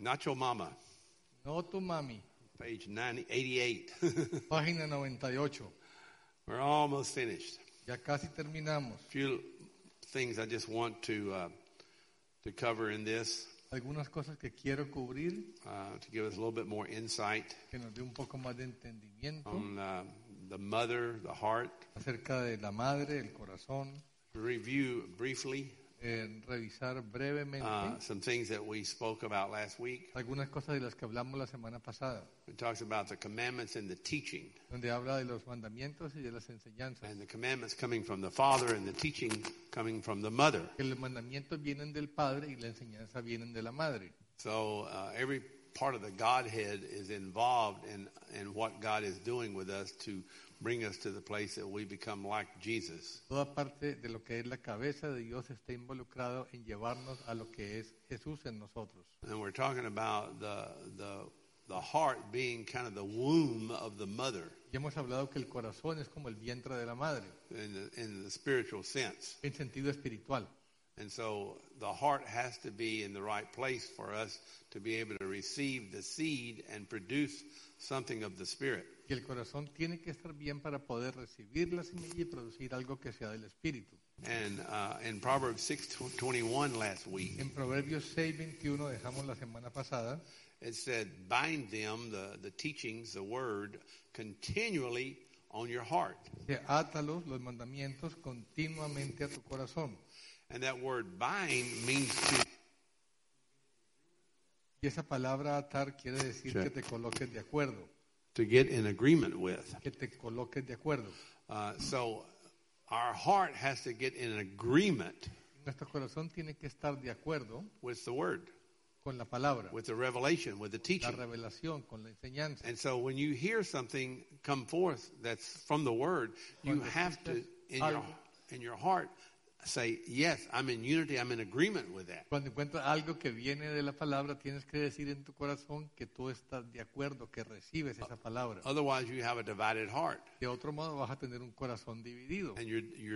Not your mama. No tu mami. Page 88. Página 98. We're almost finished. Ya casi terminamos. A few things I just want to cover in this. Algunas cosas que quiero cubrir, to give us a little bit more insight que nos dé un poco más de entendimiento on the mother, the heart. acerca de la madre, el corazón, To review briefly revisar brevemente some things that we spoke about last week. algunas cosas de las que hablamos la semana pasada, It talks about the commandments and the teaching, donde habla de los mandamientos y de las enseñanzas. and the commandments coming from the father and the teaching coming from the mother. Que los mandamientos vienen del padre y la enseñanza vienen de la madre. So every part of the Godhead is involved in what God is doing with us to bring us to the place that we become like Jesus. Toda parte de lo que es la cabeza de Dios está involucrado en llevarnos a lo que es Jesús en nosotros. And we're talking about the heart being kind of the womb of the mother Ya hemos hablado que el corazón es como el vientre de la madre, in the spiritual sense. en sentido espiritual. And so the heart has to be in the right place for us to be able to receive the seed and produce something of the Spirit. Y el corazón tiene que estar bien para poder recibir la semilla y producir algo que sea del espíritu. And in Proverbs 6:21 last week, En Proverbios 6:21 dejamos la semana pasada, it said, bind them, the teachings, the word, continually on your heart. que átalos, los mandamientos, continuamente a tu corazón. And that word bind means to... Y esa palabra atar quiere decir Sí. que te coloques de acuerdo, to get in agreement with. que te coloques de acuerdo. So our heart has to get in agreement Nuestro corazón tiene que estar de acuerdo with the word, con la palabra, with the revelation, with the la teaching. revelación, con la enseñanza. And so when you hear something come forth that's from the word, you Cuando have to, escuchas in your heart, say, yes, I'm in unity, I'm in agreement with that. Cuando encuentras algo que viene de la palabra, tienes que decir en tu corazón que tú estás de acuerdo, que recibes esa palabra. Otherwise, you have a divided heart, De otro modo vas a tener un corazón dividido, and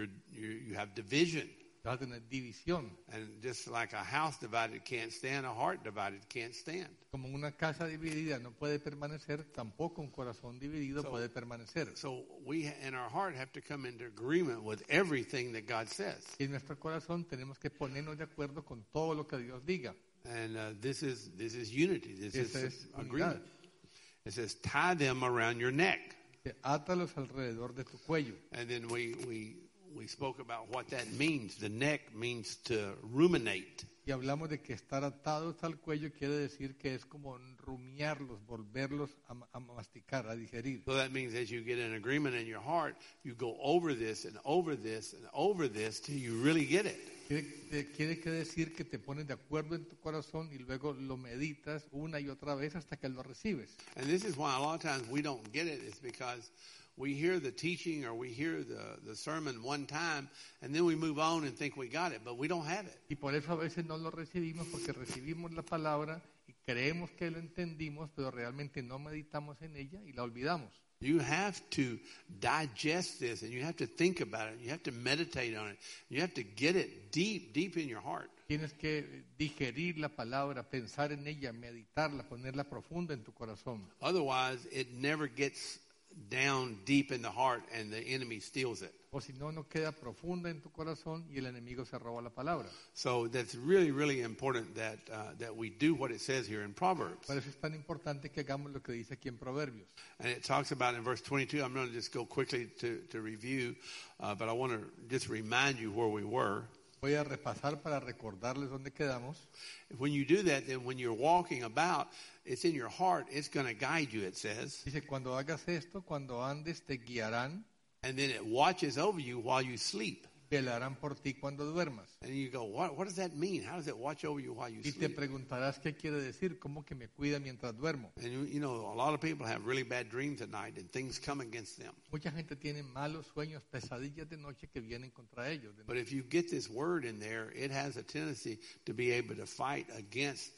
you have division. vas a tener división. And just like a house divided can't stand, a heart divided can't stand. Como una casa dividida no puede permanecer, tampoco un corazón dividido puede permanecer. So we, in our heart, have to come into agreement with everything that God says. Y en nuestro corazón tenemos que ponernos de acuerdo con todo lo que Dios diga. And this is unity. This Esa is es agreement. unidad. It says, tie them around your neck. Que átalos alrededor de tu cuello. And then we spoke about what that means. The neck means to ruminate. Y hablamos de que estar atados al cuello quiere decir que es como rumiarlos, volverlos a masticar, a digerir. So that means as you get an agreement in your heart, you go over this and over this and over this till you really get it. Quiere que decir que te pones de acuerdo en tu corazón y luego lo meditas una y otra vez hasta que lo recibes. And this is why a lot of times we don't get it. It's because we hear the teaching or we hear the sermon one time and then we move on and think we got it, but we don't have it. Y por eso a veces no lo recibimos, porque recibimos la palabra y creemos que lo entendimos, pero realmente no meditamos en ella y la olvidamos. You have to digest this and you have to think about it. You have to meditate on it. You have to get it deep, deep in your heart. Tienes que digerir la palabra, pensar en ella, meditarla, ponerla profunda en tu corazón. Otherwise, it never gets down deep in the heart and the enemy steals it. O si no, no queda profunda en tu corazón y el enemigo se roba la palabra. So that's really, really important that we do what it says here in Proverbs. Por eso es tan importante que hagamos lo que dice aquí en Proverbios. And it talks about in verse 22, I'm going to just go quickly to review, but I want to just remind you where we were. Voy a repasar para recordarles dónde quedamos. When you do that, then when you're walking about, it's in your heart, it's going to guide you, it says. Dice, cuando hagas esto, cuando andes, te guiarán, And then it watches over you while you sleep. velarán por ti cuando duermas. And you go, what does that mean? How does it watch over you while you Y te sleep? preguntarás qué quiere decir, cómo que me cuida mientras duermo. And you know, a lot of people have really bad dreams at night and things come against them. Mucha gente tiene malos sueños, pesadillas de noche que vienen contra ellos. But if you get this word in there, it has a tendency to be able to fight against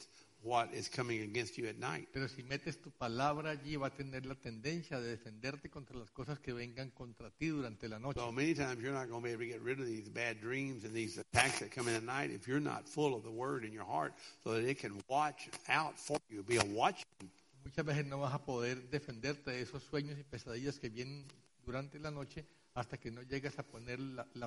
what is coming against you at night. Pero si metes tu palabra allí, va a tener la tendencia de defenderte contra las cosas que vengan contra ti durante la noche. So many times you're not going to be able to get rid of these bad dreams and these attacks that come in at night if you're not full of the word in your heart so that it can watch out for you, be a watchman. Muchas veces no vas a poder defenderte de esos sueños y pesadillas que vienen durante la noche hasta que no llegas a poner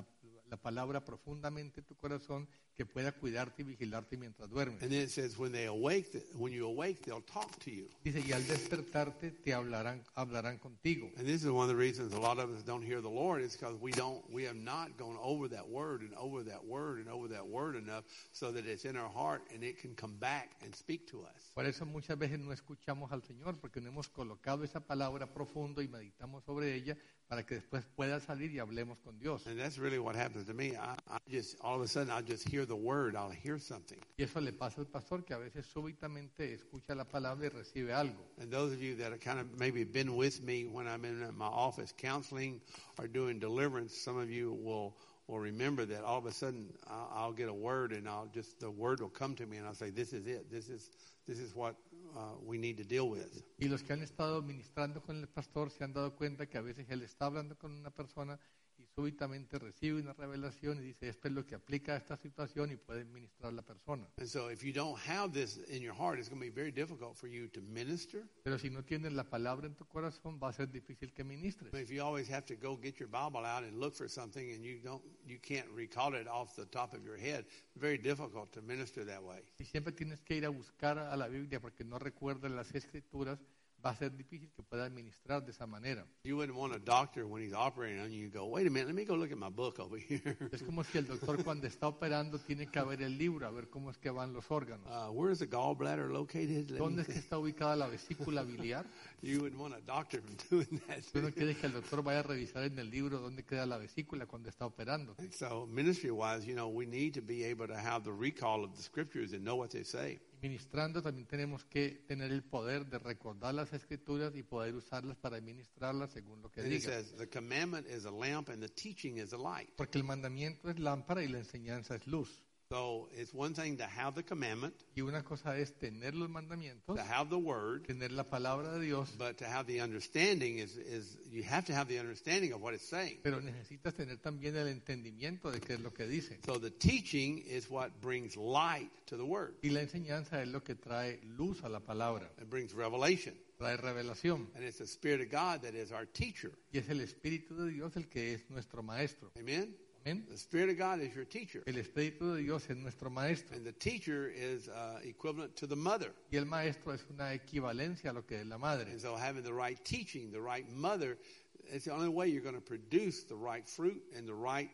la palabra profundamente en tu corazón que pueda cuidarte y vigilarte mientras duermes. And then it says when you awake, they'll talk to you. Dice, y al despertarte te hablarán contigo. And this is one of the reasons a lot of us don't hear the Lord is because we have not gone over that word and over that word and over that word enough so that it's in our heart and it can come back and speak to us. Por eso muchas veces no escuchamos al Señor, porque no hemos colocado esa palabra profundo y meditamos sobre ella para que después pueda salir y hablemos con Dios. And that's really what happens to me. I just, all of a sudden, I'll just hear the word. I'll hear something. Y eso le pasa al pastor, que a veces súbitamente escucha la palabra y recibe algo. And those of you that are kind of maybe been with me when I'm in my office counseling or doing deliverance, some of you will remember that all of a sudden I'll get a word and the word will come to me and I'll say, this is it. This is what we need to deal with. Y los que han estado ministrando con el pastor se han dado cuenta que a veces él está hablando con una persona y súbitamente recibe una revelación y dice, esto es lo que aplica a esta situación y puede ministrar a la persona. And so if you don't have this in your heart, it's going to be very difficult for you to minister. Pero si no tienes la palabra en tu corazón, va a ser difícil que ministres. But if you always have to go get your Bible out and look for something and you can't recall it off the top of your head, it's very difficult to minister that way. Si siempre tienes que ir a buscar a la Biblia porque no recuerdas las Escrituras, va a ser difícil que pueda administrar de esa manera. You wouldn't want a doctor when he's operating on you, you go, wait a minute, let me go look at my book over here. Es como si el doctor cuando está operando tiene que ver el libro, a ver cómo es que van los órganos. Where is the gallbladder located? ¿Dónde es que está ubicada la vesícula biliar? You wouldn't want a doctor doing that. Tú no quieres que el doctor vaya a revisar en el libro dónde queda la vesícula cuando está operando. And so ministry-wise, we need to be able to have the recall of the scriptures and know what they say. Ministrando también tenemos que tener el poder de recordar las Escrituras y poder usarlas para administrarlas según lo que And it diga. says, the commandment is a lamp and the teaching is a light. Porque el mandamiento es lámpara y la enseñanza es luz. So it's one thing to have the commandment, Y una cosa es tener los mandamientos, to have the word, tener la palabra de Dios, but to have the understanding is you have to have the understanding of what it's saying. pero necesitas tener también el entendimiento de qué es lo que dice. So the teaching is what brings light to the word. Y la enseñanza es lo que trae luz a la palabra, It brings revelation. trae revelación. And it's the Spirit of God that is our teacher. Y es el Espíritu de Dios el que es nuestro maestro. Amen? Amén. The Spirit of God is your teacher. El Espíritu de Dios es nuestro maestro. And the teacher is equivalent to the mother. Y el maestro es una equivalencia a lo que es la madre. And so having the right teaching, the right mother, it's the only way you're going to produce the right fruit and the right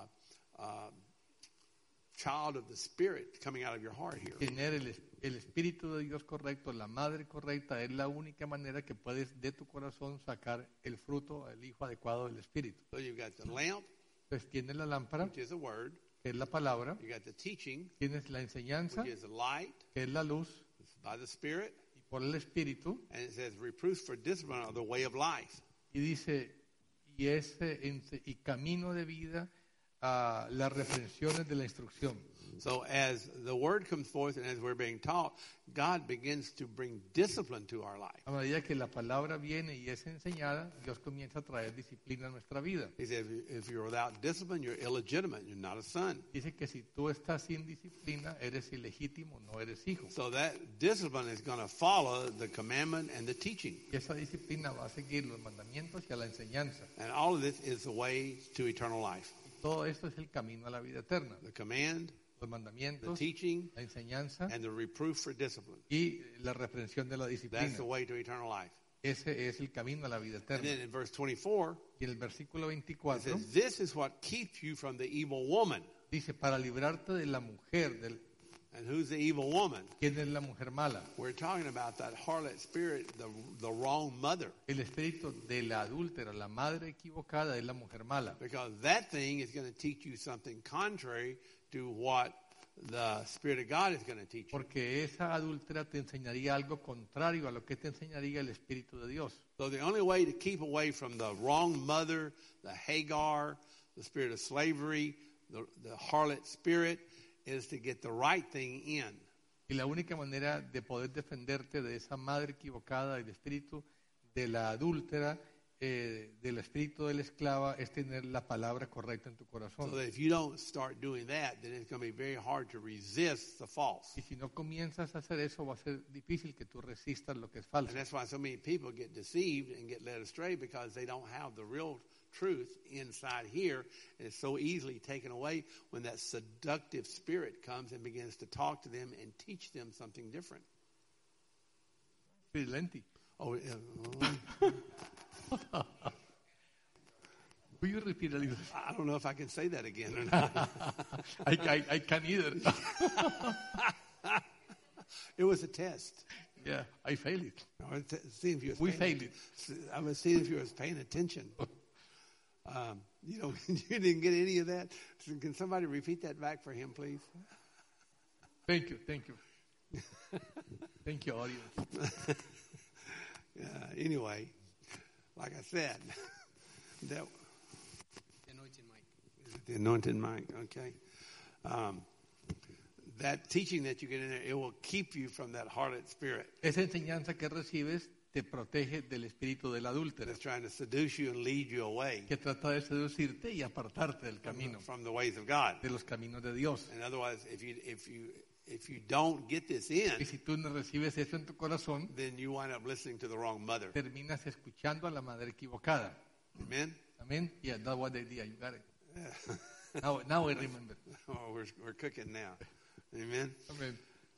child of the Spirit coming out of your heart here. Tener el Espíritu de Dios correcto, la madre correcta, es la única manera que puedes de tu corazón sacar el fruto, el hijo adecuado del Espíritu. So you've got the lamp, Entonces tienes la lámpara, which is the word. que es la palabra, You got the teaching, tienes la enseñanza, which is the light, que es la luz, it's by the Spirit. y por el Espíritu, And it says reproof for discipline of the way of life. y dice, y camino de vida a las reprensiones de la instrucción. So as the word comes forth and as we're being taught, God begins to bring discipline to our life. A medida que la palabra viene y es enseñada, Dios comienza a traer disciplina a nuestra vida. He says, if you're without discipline, you're illegitimate. You're not a son. Dice que si tú estás sin disciplina, eres ilegítimo, no eres hijo. So that discipline is going to follow the commandment and the teaching. Y esa disciplina va a seguir los mandamientos y a la enseñanza. And all of this is the way to eternal life. Y todo esto es el camino a la vida eterna. The command, Los the mandamientos, teaching, la enseñanza and the reproof for discipline. y la reprensión de la disciplina. That's the way to eternal life. Ese es el camino a la vida And eterna. then in verse 24, Y en el versículo it 24 says, this is what keeps you from the evil woman. dice, para librarte de la mujer, And who's the evil woman? ¿quién es la mujer mala? We're talking about that harlot spirit, the wrong mother. El espíritu de la adúltera, la madre equivocada, es la mujer mala. Because that thing is going to teach you something contrary to what the Spirit of God is going to teach you. Porque esa adúltera te enseñaría algo contrario a lo que te enseñaría el Espíritu de Dios. So the only way to keep away from the wrong mother, the Hagar, the spirit of slavery, the harlot spirit, is to get the right thing in. Y la única manera de poder defenderte de esa madre equivocada, del espíritu de la adúltera, del espíritu de la esclava, es tener la palabra correcta en tu corazón. So that if you don't start doing that, then it's going to be very hard to resist the false. Y si no comienzas a hacer eso, va a ser difícil que tú resistas lo que es falso. And that's why so many people get deceived and get led astray, because they don't have the real truth inside here, and it's so easily taken away when that seductive spirit comes and begins to talk to them and teach them something different. Lenti. Oh, Will you repeat a little? I don't know if I can say that again or not. I can't either. It was a test. Yeah, I failed it. I was seeing if you was We paying- failed it. I was seeing if you was paying attention. You didn't get any of that. So can somebody repeat that back for him, please? Thank you. Thank you, audience. Anyway, like I said, that the anointed mic. Okay. That teaching that you get in there, it will keep you from that harlot spirit Esa enseñanza que recibes te protege del espíritu del adúltero, that's trying to seduce you and lead you away que trata de seducirte y apartarte del camino, from the ways of God. de los caminos de Dios. And otherwise, if you don't get this Y in, si tú no recibes eso en tu corazón, then you wind up listening to the wrong mother. terminas escuchando a la madre equivocada. Amen. Amén. Yeah, that was the idea. You got it. Now I remember. Oh, we're cooking now. Amen. Amén.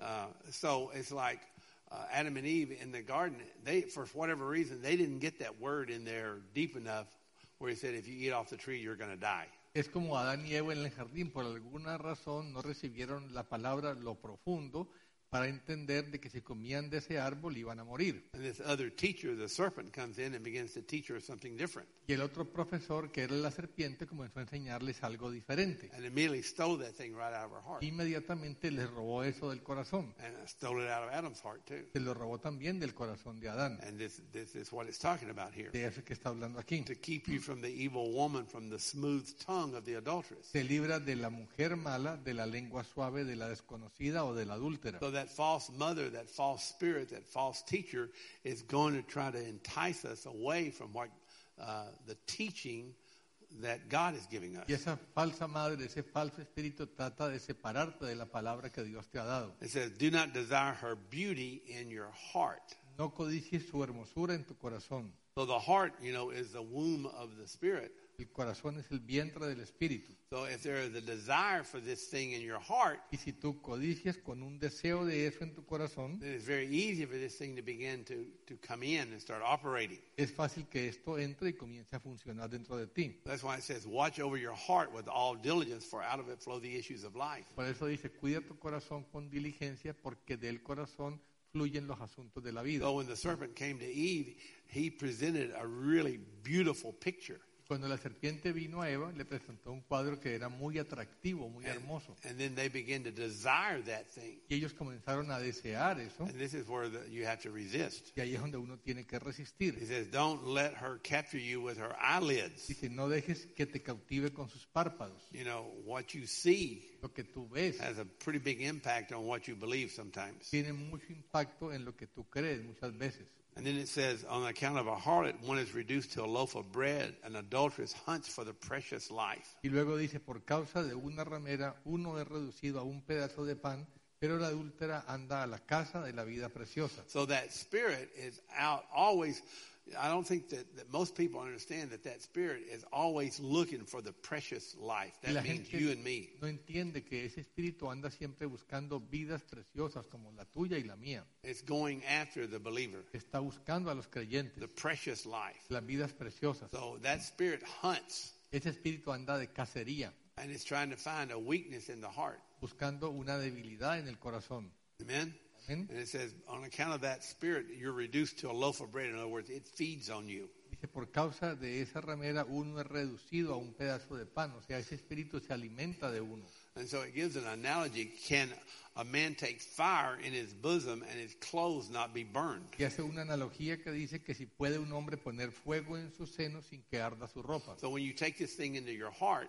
So it's like Adam and Eve in the garden. They, for whatever reason, they didn't get that word in there deep enough where he said, if you eat off the tree, you're going to die. Es como Adán y Eva en el jardín, por alguna razón no recibieron la palabra lo profundo para entender de que si comían de ese árbol iban a morir. And this other teacher, the serpent, comes in and begins to teach her something different. Y el otro profesor, que era la serpiente, comenzó a enseñarles algo diferente. And immediately stole that thing right out of her heart. Inmediatamente les robó eso del corazón. And stole it out of Adam's heart, too. Se lo robó también del corazón de Adán. And this is what it's talking about here. De eso que está hablando aquí. To keep you from the evil woman, from the smooth tongue of the adulteress. Se libra de la mujer mala, de la lengua suave, de la desconocida o de la adúltera. So that false mother, that false spirit, that false teacher is going to try to entice us away from what the teaching that God is giving us. Y esa falsa madre, ese falso espíritu trata de separarte de la palabra que Dios te ha dado. It says, do not desire her beauty in your heart. No codicies su hermosura en tu corazón. So the heart, is the womb of the spirit. El corazón es el vientre del espíritu. So if there is a desire for this thing in your heart, Y si tú codicias con un deseo de eso en tu corazón, then it's very easy for this thing to begin to come in and start operating. es fácil que esto entre y comience a funcionar dentro de ti. That's why it says, watch over your heart with all diligence, for out of it flow the issues of life. Por eso dice, cuida tu corazón con diligencia, porque del corazón fluyen los asuntos de la vida. So when the serpent came to Eve, he presented a really beautiful picture. Cuando la serpiente vino a Eva, le presentó un cuadro que era muy atractivo, muy hermoso. And then they begin to desire that thing. Y ellos comenzaron a desear eso, And this is where you have to resist. y ahí es donde uno tiene que resistir. He says, don't let her capture you with her eyelids. Dice, no dejes que te cautive con sus párpados. What you see Lo que tú ves has a pretty big impact on what you believe sometimes. tiene mucho impacto en lo que tú crees muchas veces. And then it says, on account of a harlot, one is reduced to a loaf of bread. An adulteress hunts for the precious life. Y luego dice, por causa de una ramera, uno es reducido a un pedazo de pan, pero la adúltera anda a la casa de la vida preciosa. So that spirit is out always. I don't think that most people understand that spirit is always looking for the precious life. Y la That means gente you and me. no entiende que ese espíritu anda siempre buscando vidas preciosas como la tuya y la mía. It's going after the believer, Está buscando a los creyentes, the precious life. las vidas preciosas. So that spirit hunts, Ese espíritu anda de cacería, and it's trying to find a weakness in the heart. buscando una debilidad en el corazón. Amen? Amén. And it says, on account of that spirit, you're reduced to a loaf of bread. In other words, it feeds on you. Dice, por causa de esa ramera uno es reducido a un pedazo de pan. O sea, ese espíritu se alimenta de uno. And so it gives an analogy. Can a man take fire in his bosom and his clothes not be burned? Y hace una analogía que dice que si puede un hombre poner fuego en su seno sin que arda su ropa. So when you take this thing into your heart,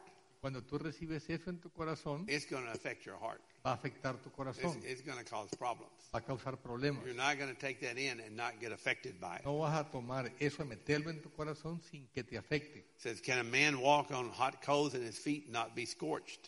Cuando tú recibes eso en tu corazón, it's going to affect your heart. va a afectar tu corazón, It's going to cause problems. va a causar problemas. You're not going to take that in and not get affected by it. No vas a tomar eso y meterlo en tu corazón sin que te afecte. It says, can a man walk on hot coals and his feet not be scorched?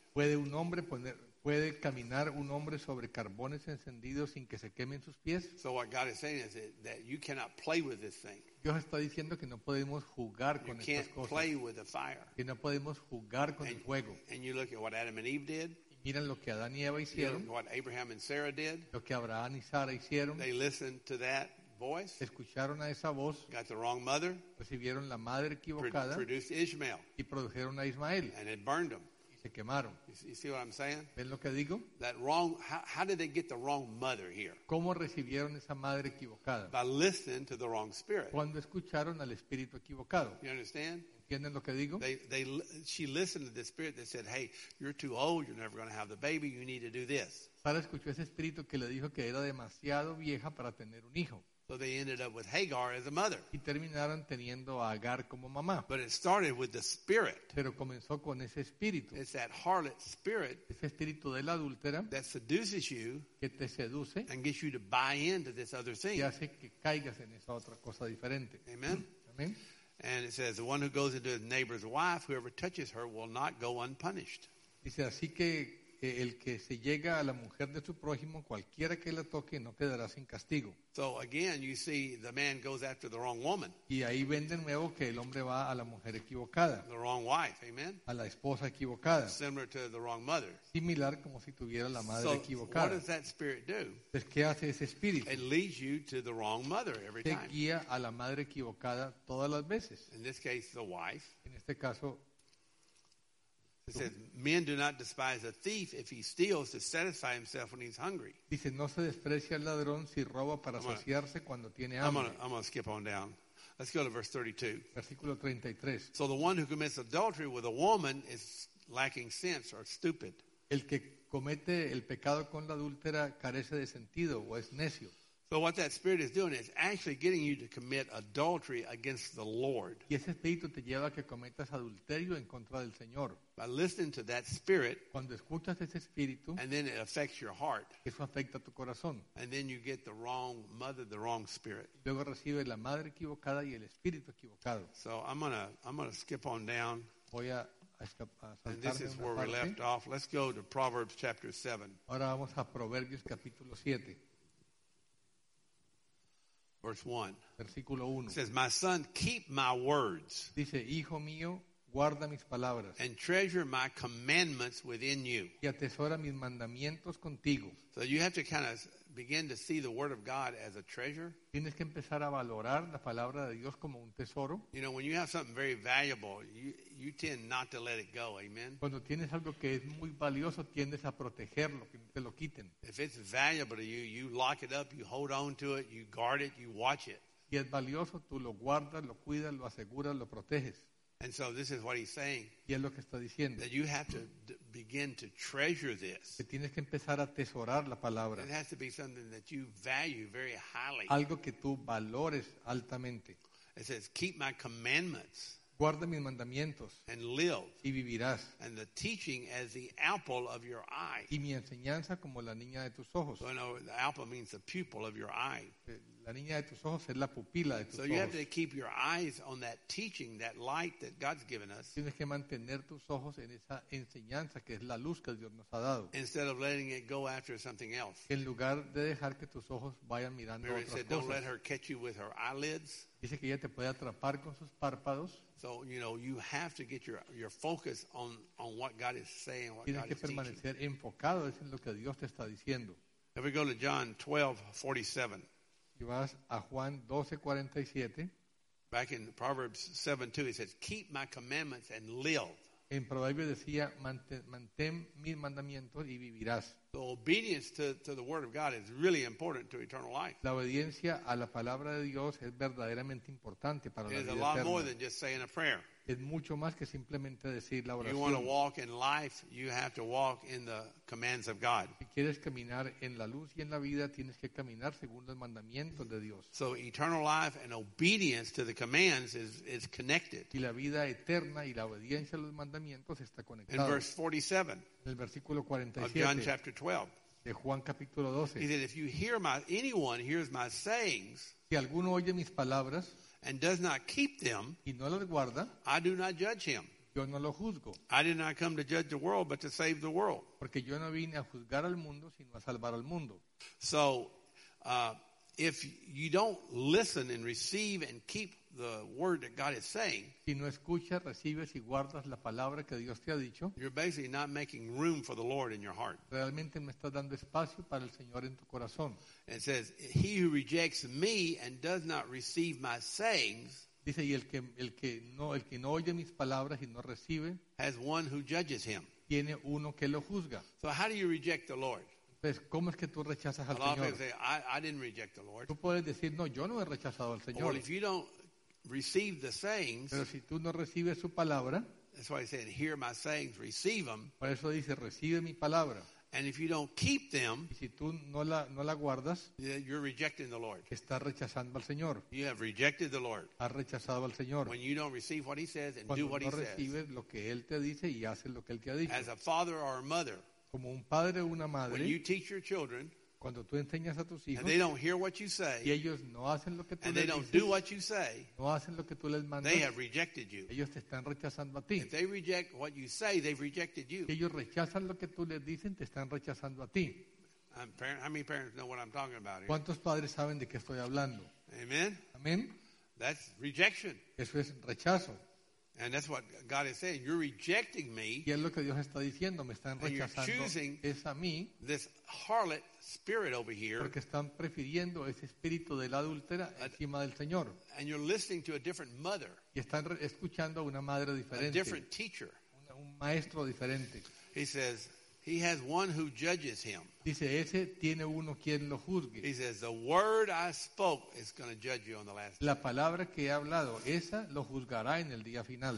Puede caminar un hombre sobre carbones encendidos sin que se quemen sus pies. So what God is saying is that you cannot play with this thing. Dios está diciendo que no podemos jugar You con estas can't cosas, play with the fire. que no podemos jugar con el fuego. And you look at what Adam and Eve did. Y miran lo que Adán y Eva You look hicieron, at what Abraham and Sarah did. lo que Abraham y Sara hicieron, They listened to that voice, escucharon a esa voz, got the wrong mother, recibieron la madre equivocada produced Ishmael, y produjeron a Ismael and it burned them. y se quemaron. You see what I'm saying? ¿Ven lo que digo? That wrong. How did they get the wrong mother here? ¿Cómo recibieron esa madre equivocada? By listening to the wrong spirit. Cuando escucharon al espíritu equivocado. You understand? ¿Entienden lo que digo? She listened to the spirit that said, "Hey, you're too old. You're never going to have the baby. You need to do this." Sara escuchó ese espíritu que le dijo que era demasiado vieja para tener un hijo. So they ended up with Hagar as a mother. Y terminaron teniendo a Agar como mamá. But it started with the spirit. Pero comenzó con ese espíritu. It's that harlot spirit Ese espíritu de la adúltera that seduces you que te seduce and gets you to buy into this other thing. y hace que caigas en esa otra cosa diferente. Amen. Amén. And it says, the one who goes into his neighbor's wife, whoever touches her, will not go unpunished. Dice, así que el que se llega a la mujer de su prójimo, cualquiera que la toque, no quedará sin castigo. So again, you see the man goes after the wrong woman, Y ahí ven de nuevo que el hombre va a la mujer equivocada, the wrong wife. Amen. a la esposa equivocada, Similar to the wrong mother. similar como si tuviera la madre So what equivocada. does that spirit do? Entonces, ¿qué hace ese espíritu? It leads you to the wrong mother every Te time. guía a la madre equivocada todas las veces. In this case, the wife. En este caso, It says, men do not despise a thief if he steals to satisfy himself when he's hungry. dice, no se desprecia al ladrón si roba para saciarse cuando tiene I'm hambre. gonna skip on down. Let's go to verse 32. Versículo 33. So the one who commits adultery with a woman is lacking sense or stupid. El que comete el pecado con la adúltera carece de sentido o es necio. So what that spirit is doing is actually getting you to commit adultery against the Lord. Y ese espíritu te lleva a que cometas adulterio en contra del Señor. By listening to that spirit, Cuando escuchas ese espíritu, and then it affects your heart. eso afecta a tu corazón. And then you get the wrong mother, the wrong spirit. Luego recibes la madre equivocada y el espíritu equivocado. So I'm gonna skip on down. Voy a And this saltarme is una where we parte. left off. Let's go to Proverbs chapter 7, Ahora vamos a Proverbios capítulo 7, verse 1. versículo 1. It says, "My son, keep my words Dice, hijo mío, guarda mis palabras and treasure my commandments within you." y atesora mis mandamientos contigo. So you have to kind of begin to see the word of God as a treasure. Tienes que empezar a valorar la palabra de Dios como un tesoro. You know, when you have something very valuable, you tend not to let it go. Amen. Cuando tienes algo que es muy valioso, tiendes a protegerlo, que no te lo quiten. If it's valuable to you, you lock it up, you hold on to it, you guard it, you watch it. Si es valioso, tú lo guardas, lo cuidas, lo aseguras, lo proteges. And so this is what he's saying, Y es lo que está diciendo. that you have to begin to treasure this. Que tienes que empezar a atesorar la palabra. It has to be something that you value very highly. Algo que tú valores altamente. It says, keep my commandments Guarda mis mandamientos and live, y vivirás. and the teaching as the apple of your eye. Y mi enseñanza como la niña de tus ojos. So, the apple means the pupil of your eye. La niña de tus ojos es la pupila de tus So you have ojos. to keep your eyes on that teaching, that light that God's given us, Tienes que mantener tus ojos en esa enseñanza que es la luz que Dios nos ha dado. instead of letting it go after something else. En lugar de dejar que tus ojos vayan mirando Remember, it otras said, don't let cosas. her catch you with her eyelids. Dice que ella te puede atrapar con sus párpados. So, you have to get your focus on what God is saying, what Tienes God que is teaching. permanecer enfocado en lo que Dios te está diciendo. If we go to John 12:47, Y vas a Juan 12:47. back in Proverbs 7:2, it says, keep my commandments and live. En Proverbios decía, mantén mis mandamientos y vivirás. So obedience to the Word of God is really important to eternal life. La obediencia a la palabra de Dios es verdaderamente importante para It la is a vida lot more eterna. than just saying a prayer. es mucho más que simplemente decir la You want to oración. walk in life, you have to walk in the commands of God. Si quieres caminar en la luz y en la vida, tienes que caminar según los mandamientos de Dios. So eternal life and obedience to the commands is connected. Y la vida eterna y la obediencia a los mandamientos está In conectada. verse 47 En el versículo of John 47 chapter 12, de Juan capítulo he 12. said, if you hear anyone hears my sayings Si alguno oye mis palabras and does not keep them, y no las guarda, I do not judge him. yo no lo juzgo, I did not come to judge the world, but to save the world. porque yo no vine a juzgar al mundo, sino a salvar al mundo. So, if you don't listen and receive and keep the word that God is saying, Si no escuchas, recibes y guardas la palabra que Dios te ha dicho, you're basically not making room for the Lord in your heart. realmente no estás dando espacio para el Señor en tu corazón. It says, he who rejects me and does not receive my sayings Dice, y el que no oye mis palabras y no recibe, has one who judges him. tiene uno que lo juzga. So how do you reject the Lord? Entonces, ¿cómo es que tú rechazas A al lot of Señor? people say, I didn't reject the Lord. Tú puedes decir, no, yo no he rechazado al Well, Señor. if you don't receive the sayings, Pero si tú no recibes su palabra, that's why he said, hear my sayings, receive them. por eso dice, recibe mi palabra. And if you don't keep them, Y si tú no la guardas, you're rejecting the Lord. estás rechazando al Señor. You have rejected the Lord. Has rechazado al Señor. When you don't receive what he says and do Cuando what no he says. recibes lo que Él te dice y haces lo que Él te ha dicho. As a father or a mother, Como un padre o una when madre, you teach your children cuando tú enseñas a tus hijos and they don't hear what you y say ellos no hacen lo que tú and they les don't do dices, what you say, no hacen lo que tú les mandas, they have rejected you. ellos te están rechazando a ti. If they reject what you say, they've rejected you. Si ellos rechazan lo que tú les dices, te están rechazando a ti. How many parents know what I'm talking about here? ¿Cuántos padres saben de qué estoy hablando? Amen? Amén. That's rejection. Eso es rechazo. And that's what God is saying. You're rejecting me, Y es lo que Dios está diciendo, me están And you're rechazando choosing- es a mí, this harlot spirit over here, porque están prefiriendo ese espíritu de la adúltera encima del Señor. and you're listening to a different mother, Y están escuchando a una madre a diferente, different teacher. un maestro diferente. He says, he has one who judges him. Dice, ese tiene uno quien lo juzgue. He says, the word I spoke is going to judge you on the last day. La palabra que he hablado, esa lo juzgará en el día final.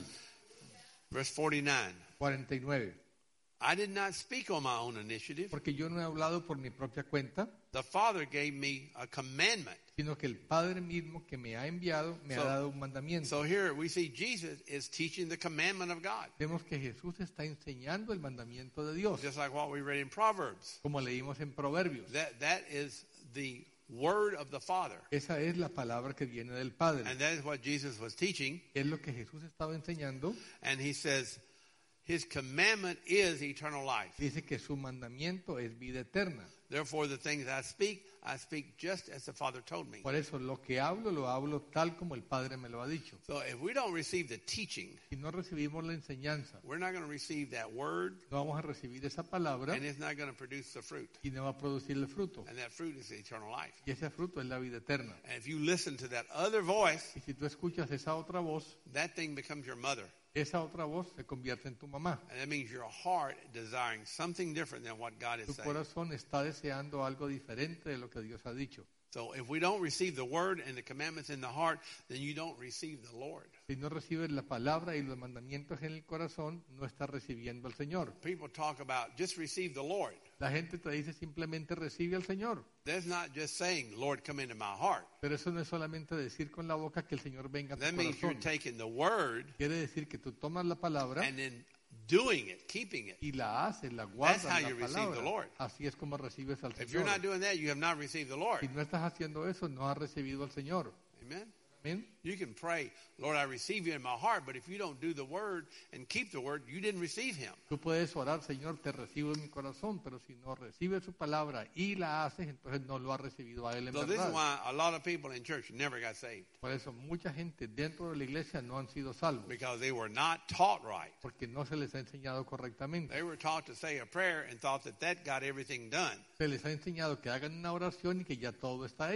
Verse 49. 49. I did not speak on my own initiative. Porque yo no he hablado por mi propia cuenta, The Father gave me a commandment. sino que el Padre mismo que me ha enviado me ha So- dado un mandamiento. So here we see Jesus is teaching the commandment of God. Vemos que Jesús está enseñando el mandamiento de Dios, Just like what we read in Proverbs. como leímos en Proverbios. That is the word of the Father. Esa es la palabra que viene del Padre. And that is what Jesus was teaching. Es lo que Jesús estaba enseñando. And he says, his commandment is eternal life. Dice que su mandamiento es vida eterna. Therefore, the things I speak just as the Father told me. Por eso lo que hablo, lo hablo tal como el Padre me lo ha dicho. So if we don't receive the teaching, Si no recibimos la enseñanza, we're not going to receive that word, no vamos a recibir esa palabra and it's not going to produce the fruit. y no va a producir el fruto. And that fruit is eternal life. Y ese fruto es la vida eterna. And if you listen to that other voice, Y si tú escuchas esa otra voz, that thing becomes your mother. esa otra voz se convierte en tu mamá. And that means your heart desiring something different than what God is Tu saying. corazón está deseando algo diferente de lo que Dios ha dicho. So if we don't receive the word and the commandments in the heart, then you don't receive the Lord. Si no recibes la palabra y los mandamientos en el corazón, no estás recibiendo al Señor. People talk about just receive the Lord. La gente te dice simplemente recibe al Señor. That's not just saying, Lord, come into my heart. Pero eso no es solamente decir con la boca que el Señor venga a tu That means you're corazón. taking the word Quiere decir que tú tomas la palabra and then doing it, keeping it. y la haces, la guardas, That's how la you receive the Lord. palabra. Así es como recibes al If you're Señor. not doing that, you have not received the Lord. Si no estás haciendo eso, no has recibido al Señor. Amen. Amén. You can pray, Lord, I receive you in my heart, but if you don't do the word and keep the word, you didn't receive him. Tú puedes orar, Señor, te recibo en mi corazón, pero si no recibes su palabra y la haces, entonces no lo has recibido a Él en So this is verdad. why a lot of people in church never got saved, Por eso mucha gente dentro de la iglesia no han sido salvos, because they were not taught right. porque no se les ha enseñado correctamente. They were taught to say a prayer and thought that got everything done. Se les ha enseñado que hagan una oración y que ya todo está hecho.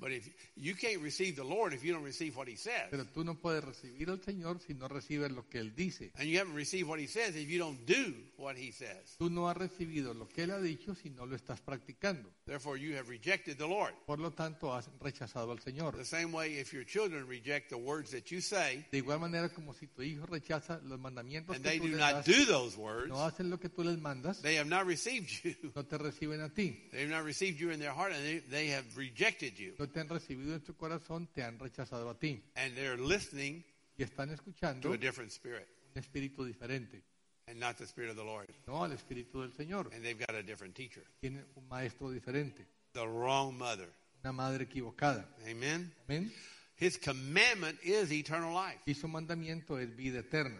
But if you can't receive the Lord if you don't receive what He says. Pero tú no puedes recibir al Señor si no recibes lo que Él dice. And you haven't received what He says if you don't do what He says. Tú no has recibido lo que Él ha dicho si no lo estás practicando. Therefore, you have rejected the Lord. Por lo tanto, has rechazado al Señor. The same way, if your children reject the words that you say, De igual manera como si tu hijo rechaza los mandamientos and que they tú do les not das, do those words, no hacen lo que tú les mandas, they have not received you. no te reciben a ti. They have not received you in their heart, and they have rejected you. No te han recibido en tu corazón, te han rechazado a ti. And they're listening Y están escuchando to a un different spirit, espíritu diferente, and not the spirit of the Lord. no al espíritu del Señor. And they've got a different teacher, Tienen un maestro diferente, the wrong mother. una madre equivocada. Amen. Amén. His commandment is eternal life. Y su mandamiento es vida eterna.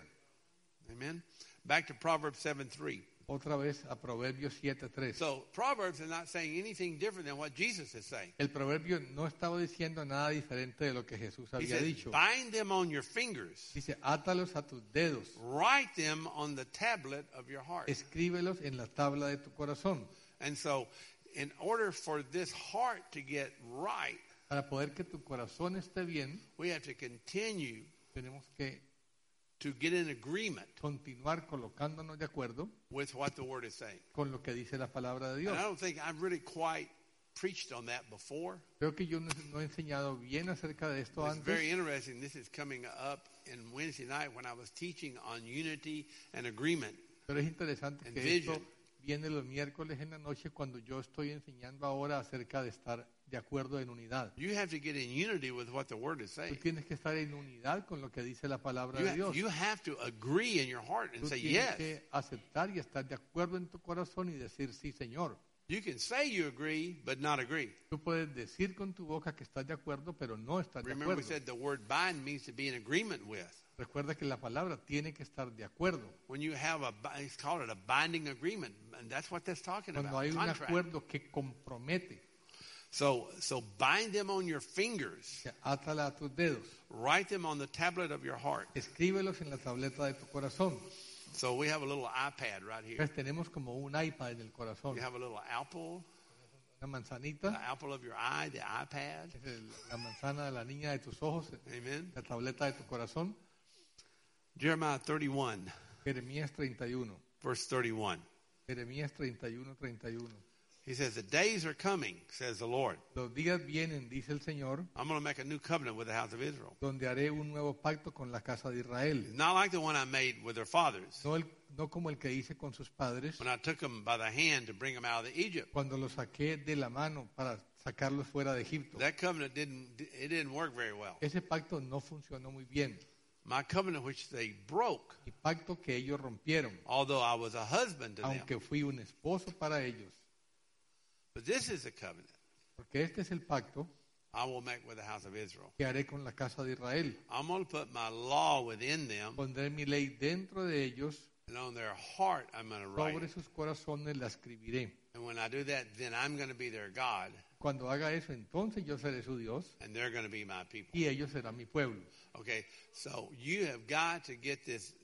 Amen. Back to Proverbs 7:3. Otra vez a Proverbios 7:3. So Proverbs is not saying anything different than what Jesus is saying. El proverbio no estaba diciendo nada diferente de lo que Jesús He había says, dicho. bind them on your fingers. Dice, átalos a tus dedos, Write them on the tablet of your heart. escríbelos en la tabla de tu corazón. And so, in order for this heart to get right, Para poder que tu corazón esté bien, we have to continue tenemos que to get in agreement continuar colocándonos de acuerdo with what the Word is saying. con lo que dice la palabra de And Dios. I don't think I've really quite preached on that before. Creo que yo no he enseñado bien acerca de esto It's very antes. interesting. This is coming up in Wednesday night when I was teaching on unity and agreement. Pero es interesante And que vision. esto viene los miércoles en la noche cuando yo estoy enseñando ahora acerca de estar de acuerdo en unidad. You have to get in unity with what the Word is Tú saying. tienes que estar en unidad con lo que dice la palabra de Dios. You have to agree in your heart and Tú say tienes yes. que aceptar y estar de acuerdo en tu corazón y decir sí, Señor. You can say you agree, but not agree. Tú puedes decir con tu boca que estás de acuerdo, pero no estás de Remember, we acuerdo. said the word bind means to be in agreement with. Recuerda que la palabra tiene que estar de acuerdo. When you have it's called it a binding agreement, and that's what that's talking Cuando about. hay un Contract. acuerdo que compromete, So bind them on your fingers. que átala a tus dedos, Write them on the tablet of your heart. escríbelos en la tableta de tu corazón. So we have a little iPad right here. Entonces tenemos como un iPad en el corazón, You have a little apple, una the manzanita, apple of your eye, the iPad. es la manzana de la niña de tus ojos, Amen. la tableta de tu corazón. Jeremiah 31, Jeremías 31, verse 31. Jeremías 31, 31. He says, the days are coming, says the Lord. Los días vienen, dice el Señor, I'm going to make a new covenant with the house of Israel. donde haré un nuevo pacto con la casa de Israel. Not like the one I made with their fathers No como el que hice con sus padres when I took them by the hand to bring them out of Egypt. cuando los saqué de la mano para sacarlos fuera de Egipto. That covenant didn't work very well. Ese pacto no funcionó muy bien. My covenant which they broke, Mi pacto que ellos rompieron, although I was a husband to them. aunque fui un esposo para ellos. But this is a covenant Porque este es el pacto I will make with the house of Israel. que haré con la casa de Israel. I'm going to put my law within them, Pondré mi ley dentro de ellos, and on their heart I'm going to write sobre it. sus corazones la escribiré. And when I do that, then I'm going to be their God, Cuando haga eso, entonces yo seré su Dios and they're going to be my people. y ellos serán mi pueblo. Okay, so you have got to get this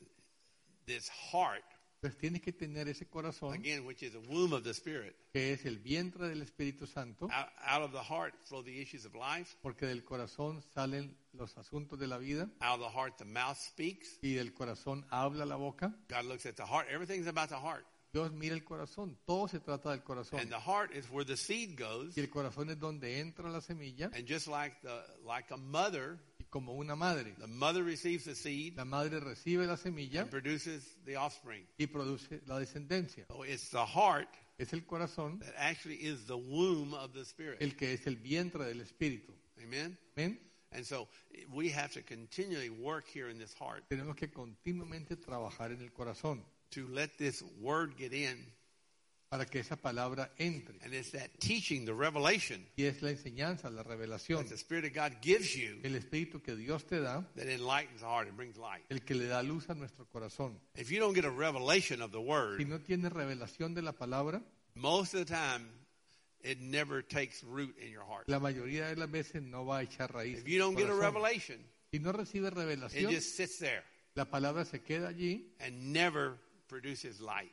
heart, Pues tienes que tener ese corazón, again, which is the womb of the Spirit. que es el vientre del Espíritu Santo, Out of the heart flow the issues of life. porque del corazón salen los asuntos de la vida Out of the heart the mouth speaks. y del corazón habla la boca. God looks at the heart. Everything's about the heart. Dios mira el corazón, todo se trata del corazón. And the heart is where the seed goes. Y el corazón es donde entra la semilla And just like a mother, y como una madre. the mother receives the seed La madre recibe la semilla and produces the offspring. y produce la descendencia. So it's the heart Es el corazón that actually is the womb of the Spirit. el que es el vientre del Espíritu. Amen? ¿Ven? And so we have to continually work here in this heart Tenemos que continuamente trabajar en el corazón to let this word get in. para que esa palabra entre. And it's that teaching, the revelation Y es la enseñanza, la revelación, that the Spirit of God gives you el Espíritu que Dios te da, that enlightens the heart and brings light. el que le da luz a nuestro corazón. If you don't get a revelation of the Si word, no tienes revelación de la palabra, most of the time it never takes root in your heart. la mayoría de las veces no va a echar raíz. If you don't get a corazón. revelation, Si no recibes it revelación, just sits there la palabra se queda allí and never produces light.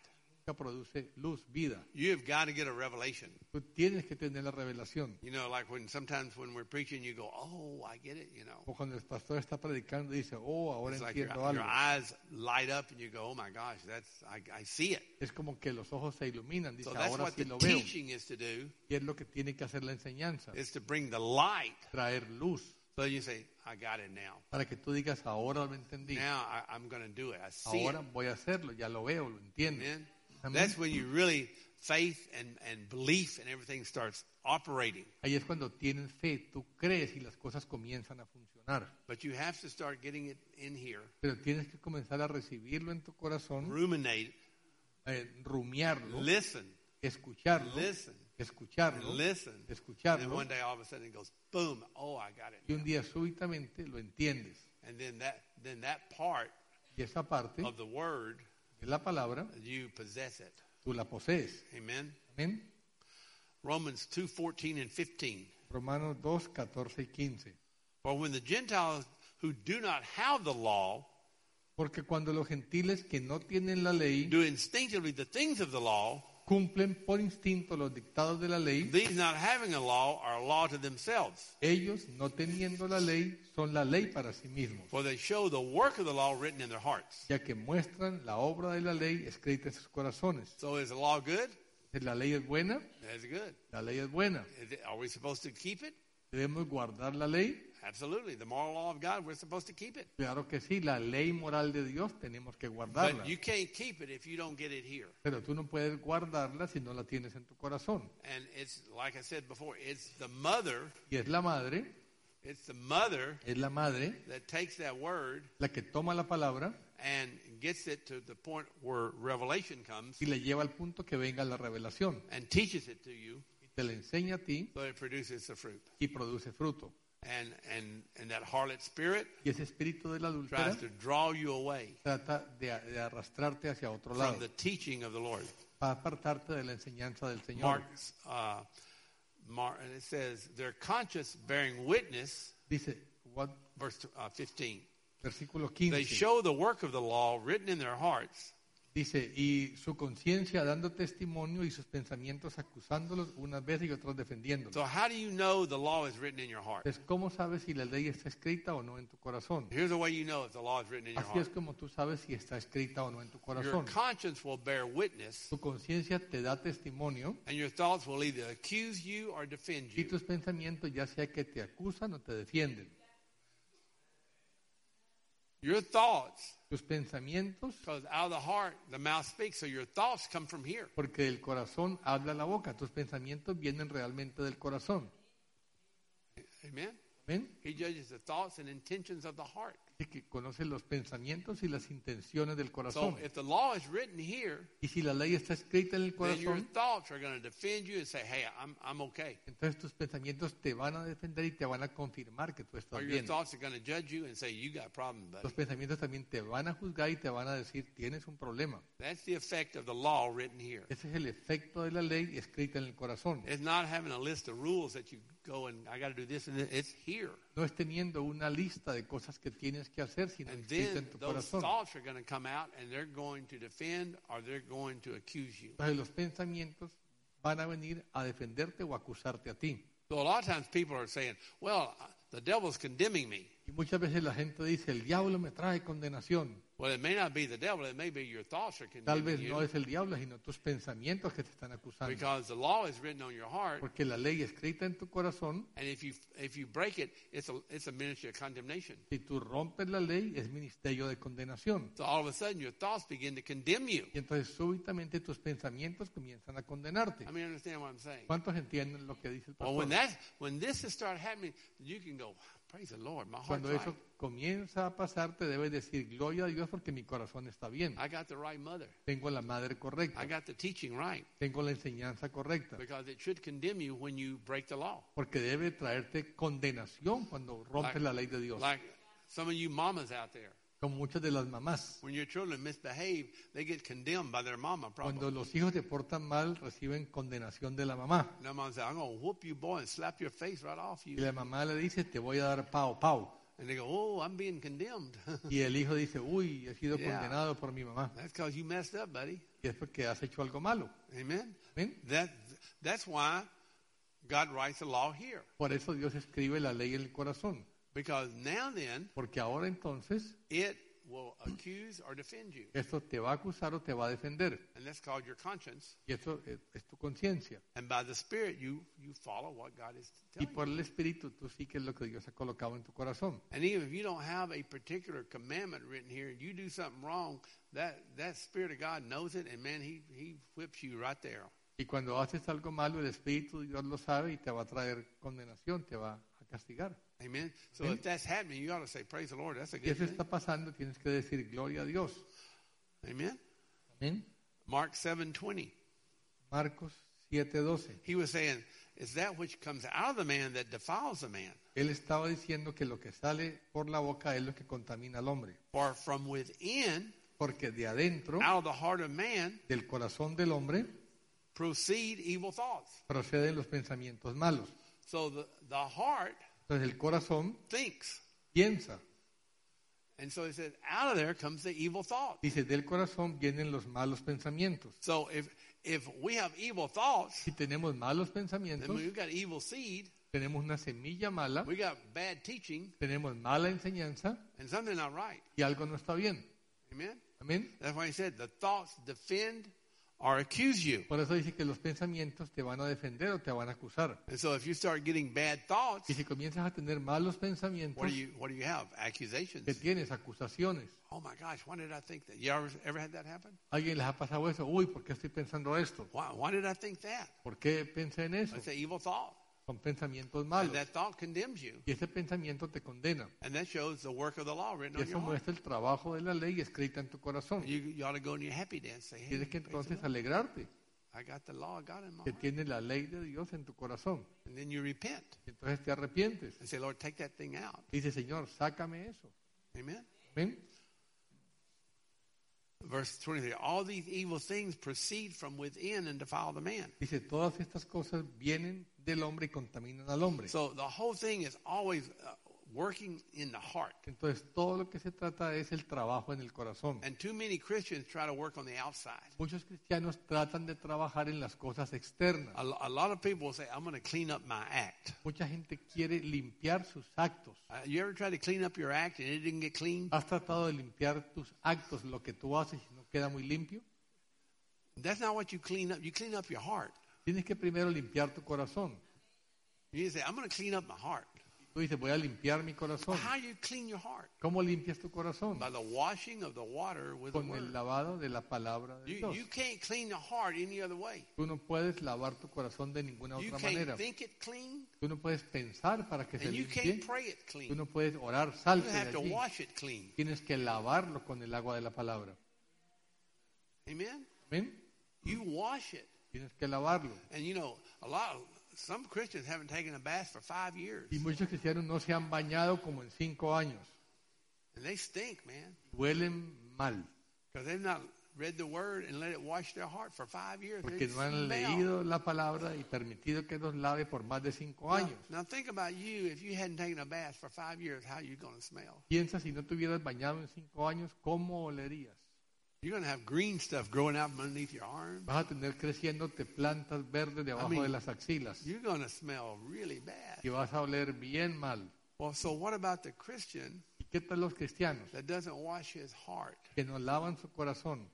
música produce luz, vida. You have got to get a revelation. Tú tienes que tener la revelación. You know, like sometimes when we're preaching, you go, oh, I get it, you know. O cuando el pastor está predicando dice, oh, ahora It's like your entiendo algo. eyes light up and you go, oh my gosh, I see it. Es como que los ojos se iluminan. Dice, So that's ahora what sí the lo veo. teaching is to do, Y es lo que tiene que hacer la enseñanza. is to bring the light. Traer luz. So you say, I got it now. Para que tú digas, ahora lo entendí. Now I'm going to do it. I see Ahora it. voy a hacerlo. Ya lo veo, lo entiendo. Amen. Amén. That's when you really, faith and belief and everything starts operating. Ahí es cuando tienes fe, tú crees y las cosas comienzan a funcionar. But you have to start getting it in here, Pero tienes que comenzar a recibirlo en tu corazón, ruminate, rumiarlo, listen, escucharlo, listen, escucharlo, and listen. And then escucharlo. one day all of a sudden it goes, boom, oh, I got it Y un now. día súbitamente lo entiendes. And then that part Y esa parte of the word, de la palabra, you possess it. tú la posees. Amen. Amén. Romans 2:14 and 15. Romanos 2, 14 y 15. For when the Gentiles who do not have the law Porque cuando los gentiles que no tienen la ley do instinctively the things of the law, cumplen por instinto los dictados de la ley, these not having a law are a law to themselves. ellos, no teniendo la ley, son la ley para sí mismos, For they show the work of the law written in their hearts. ya que muestran la obra de la ley escrita en sus corazones. So is the law good? ¿La ley es buena? That's good. La ley es buena. Are we supposed to keep it? ¿Debemos guardar la ley? Absolutely. The moral law of God, we're supposed to keep it. Claro que sí, la ley moral de Dios tenemos que guardarla. But you can't keep it if you don't get it here. Pero tú no puedes guardarla si no la tienes en tu corazón. And it's, like I said before, it's the mother Y es la madre that takes that word la que toma la palabra and gets it to the point where revelation comes y le lleva al punto que venga la revelación. and teaches it to you Y te la enseña a ti so it produces the fruit. y produce fruto. And that harlot spirit Y ese espíritu de la adúltera tries to draw you away trata de arrastrarte hacia otro lado, from the teaching of the Lord. para apartarte de la enseñanza del Señor. And it says, their conscience bearing witness, Dice, verse 15. versículo They 15, show the work of the law written in their hearts, dice, y su conciencia dando testimonio y sus pensamientos acusándolos unas veces y otras defendiéndolos. So how do you know the law is written in your heart? Entonces, ¿cómo sabes si la ley está escrita o no en tu corazón? Here's the way you know if the law is written in your Así es heart. como tú sabes si está escrita o no en tu Your corazón. conscience will bear witness, Tu conciencia te da testimonio and your thoughts will either accuse you or defend y you. tus pensamientos ya sea que te acusan o te defienden. Your thoughts, Tus pensamientos, because out of the heart, the mouth speaks, so your thoughts come from here. porque del corazón habla la boca. Tus pensamientos vienen realmente del corazón. Amen? ¿Ven? He judges the thoughts and intentions of the heart. Y que conoce los pensamientos y las intenciones del So corazón. if the law is written here, Y si la ley está escrita en el then your corazón, thoughts are going to defend you and say, hey, I'm okay. entonces tus pensamientos te van a defender y te van a confirmar que tú Or estás your bien. thoughts are going to judge you and say, you got a problem, buddy. Los pensamientos también te van a juzgar y te van a decir, tienes un problema. That's the effect of the law written here. Ese es el efecto de la ley escrita en el corazón. It's not having a list of rules that you go and I got to do this and this. It's here. No es teniendo una lista de cosas que tienes que hacer, sino And escrita then en tu those corazón. thoughts are going to come out and they're going to defend or they're going to accuse you. Entonces los pensamientos van a venir a defenderte o acusarte a ti. So a lot of times people are saying, well, the devil's condemning me. Y muchas veces la gente dice, el diablo me trae condenación. Well, it may not be the devil. It may be your thoughts are Tal vez condemning no you es el diablo, sino tus pensamientos que te están acusando. because the law is written on your heart. Porque la ley escrita en tu corazón, And if you break it, it's a ministry of condemnation. si tú rompes la ley, es ministerio de condenación. So all of a sudden your thoughts begin to condemn you. Y entonces súbitamente tus pensamientos comienzan a condenarte. I mean, understand what I'm saying? ¿Cuántos entienden lo que dice el Well, pastor? when this has started happening, you can go, praise the Lord, my heart's Cuando right. eso comienza a pasar, te debes decir, gloria a Dios porque mi corazón está bien. I got the right mother. Tengo la madre correcta. I got the teaching right. Tengo la enseñanza correcta. Because it should condemn you when you break the law. Porque debe traerte condenación cuando rompes la ley de Dios. Like some of you mamas out there, Como muchas de las mamás. when your children misbehave, they get condemned by their mama Cuando probably. los hijos se portan mal, reciben condenación de la mamá. And their mom says, I'm going to whoop you, boy, and slap your face right off Y you. la mamá le dice, te voy a dar pao, pao. And they go, oh, I'm being condemned. Y el hijo dice, uy, he sido Yeah. condenado por mi mamá. That's because you messed up, buddy. Y es porque has hecho algo malo. Amen. ¿Ven? That's why God writes the law here. Por eso Dios escribe la ley en el corazón. Because now then, Porque ahora entonces it will accuse or defend you. esto te va a acusar o te va a defender. And that's called your conscience. Y eso es tu conciencia. And by the Spirit, you follow what God is Y telling por you. el Espíritu tú sigues lo que Dios ha colocado en tu corazón. And even if you don't have a particular commandment written here, you do something wrong, that Spirit of God knows it, and man, he whips you right there. Y cuando haces algo malo, el Espíritu de Dios lo sabe y te va a traer condenación, te va a castigar. Amen. So Amen. if that's happening, you ought to say, praise the Lord. That's a Si good eso thing. está pasando, tienes que decir gloria a Dios. Amen. Amén. Mark 7:20. Marcos 7:12. He was saying, it's that which comes out of the man that defiles the man. Él estaba diciendo que lo que sale por la boca es lo que contamina al hombre. For from within, Porque de adentro, out of the heart of man, del corazón del hombre, proceed evil thoughts. proceden los pensamientos malos. So the heart Entonces el corazón thinks. piensa. And so he said, out of there comes the evil thought. Dice, del corazón vienen los malos pensamientos. So if we have evil thoughts, Si tenemos malos then pensamientos, we've got evil seed, tenemos una semilla mala, we got bad teaching, tenemos mala enseñanza and something not right. y algo no está bien. Amen? Amén. That's why he said, the thoughts defend or accuse you. Por eso dice que los pensamientos te van a defender o te van a acusar. And so if you start getting bad thoughts, Y si comienzas a tener malos pensamientos, what do you have? Accusations. ¿qué tienes? Acusaciones. Oh my gosh, why did I think that? You ever had that happen? ¿Alguien les ha pasado eso? Uy, ¿por qué estoy pensando esto? Why did I think that? ¿Por qué pensé en eso? It's an evil thought. Son pensamientos And malos. that thought condemns you. Y ese pensamiento te condena. And that shows the work of the law written Y on eso your heart. muestra el trabajo de la ley escrita en tu corazón. You ought to go in your happy dance. Say, hey, Tienes que praise the entonces Lord. alegrarte I got the law of God in my que heart. tienes la ley de Dios en tu corazón. And then you repent Y entonces te arrepientes. and say, Lord, take that thing out. Dice, Señor, sácame eso. Amen. ¿Ven? Verse 23, all these evil things proceed from within and defile the man. Dice, todas estas cosas vienen del hombre y contaminan al hombre. So the whole thing is always working in the heart. Entonces, todo lo que se trata es el trabajo en el corazón. And too many Christians try to work on the outside. Muchos cristianos tratan de trabajar en las cosas externas. A lot of people will say, I'm going to clean up my act. Mucha gente quiere limpiar sus actos. You ever try to clean up your act and it didn't get clean? ¿Has tratado de limpiar tus actos, lo que tú haces y no queda muy limpio? That's not what you clean up. You clean up your heart. Tienes que primero limpiar tu corazón. You need to say, I'm going to clean up my heart. Tú dices, voy a limpiar mi corazón. How do you clean your heart? ¿Cómo limpias tu corazón? By the washing of the water with the Con el word. lavado de la palabra de Dios. You can't clean the heart any other way. Tú no puedes lavar tu corazón de ninguna You otra can't manera. think it clean, Tú no puedes pensar para que se and you limpie. can't pray it Tú clean. no puedes orar, You salte de have to allí. wash it clean. Tienes que lavarlo con el agua de la palabra. Amen? ¿Ven? You wash it. Tienes que lavarlo. And some Christians haven't taken a bath for 5 years. Y muchos cristianos no se han bañado como en 5 años. And they stink, man. Huelen mal. Because they've not read the word and let it wash their heart for 5 years. Porque They no han smell. leído la palabra y permitido que nos lave por más de 5 años. Now think about you. If you hadn't taken a bath for 5 years, how are you going to smell? Piensa si no te hubieras bañado en 5 años, ¿cómo olerías? You're going to have green stuff growing out from underneath your arms. Vas a tener creciéndote plantas verdes debajo I mean, de las axilas. You're going to smell really bad. Y vas a oler bien mal. Well, so what about the Christian ¿Y qué tal los cristianos that doesn't wash his heart? que no lavan su corazón?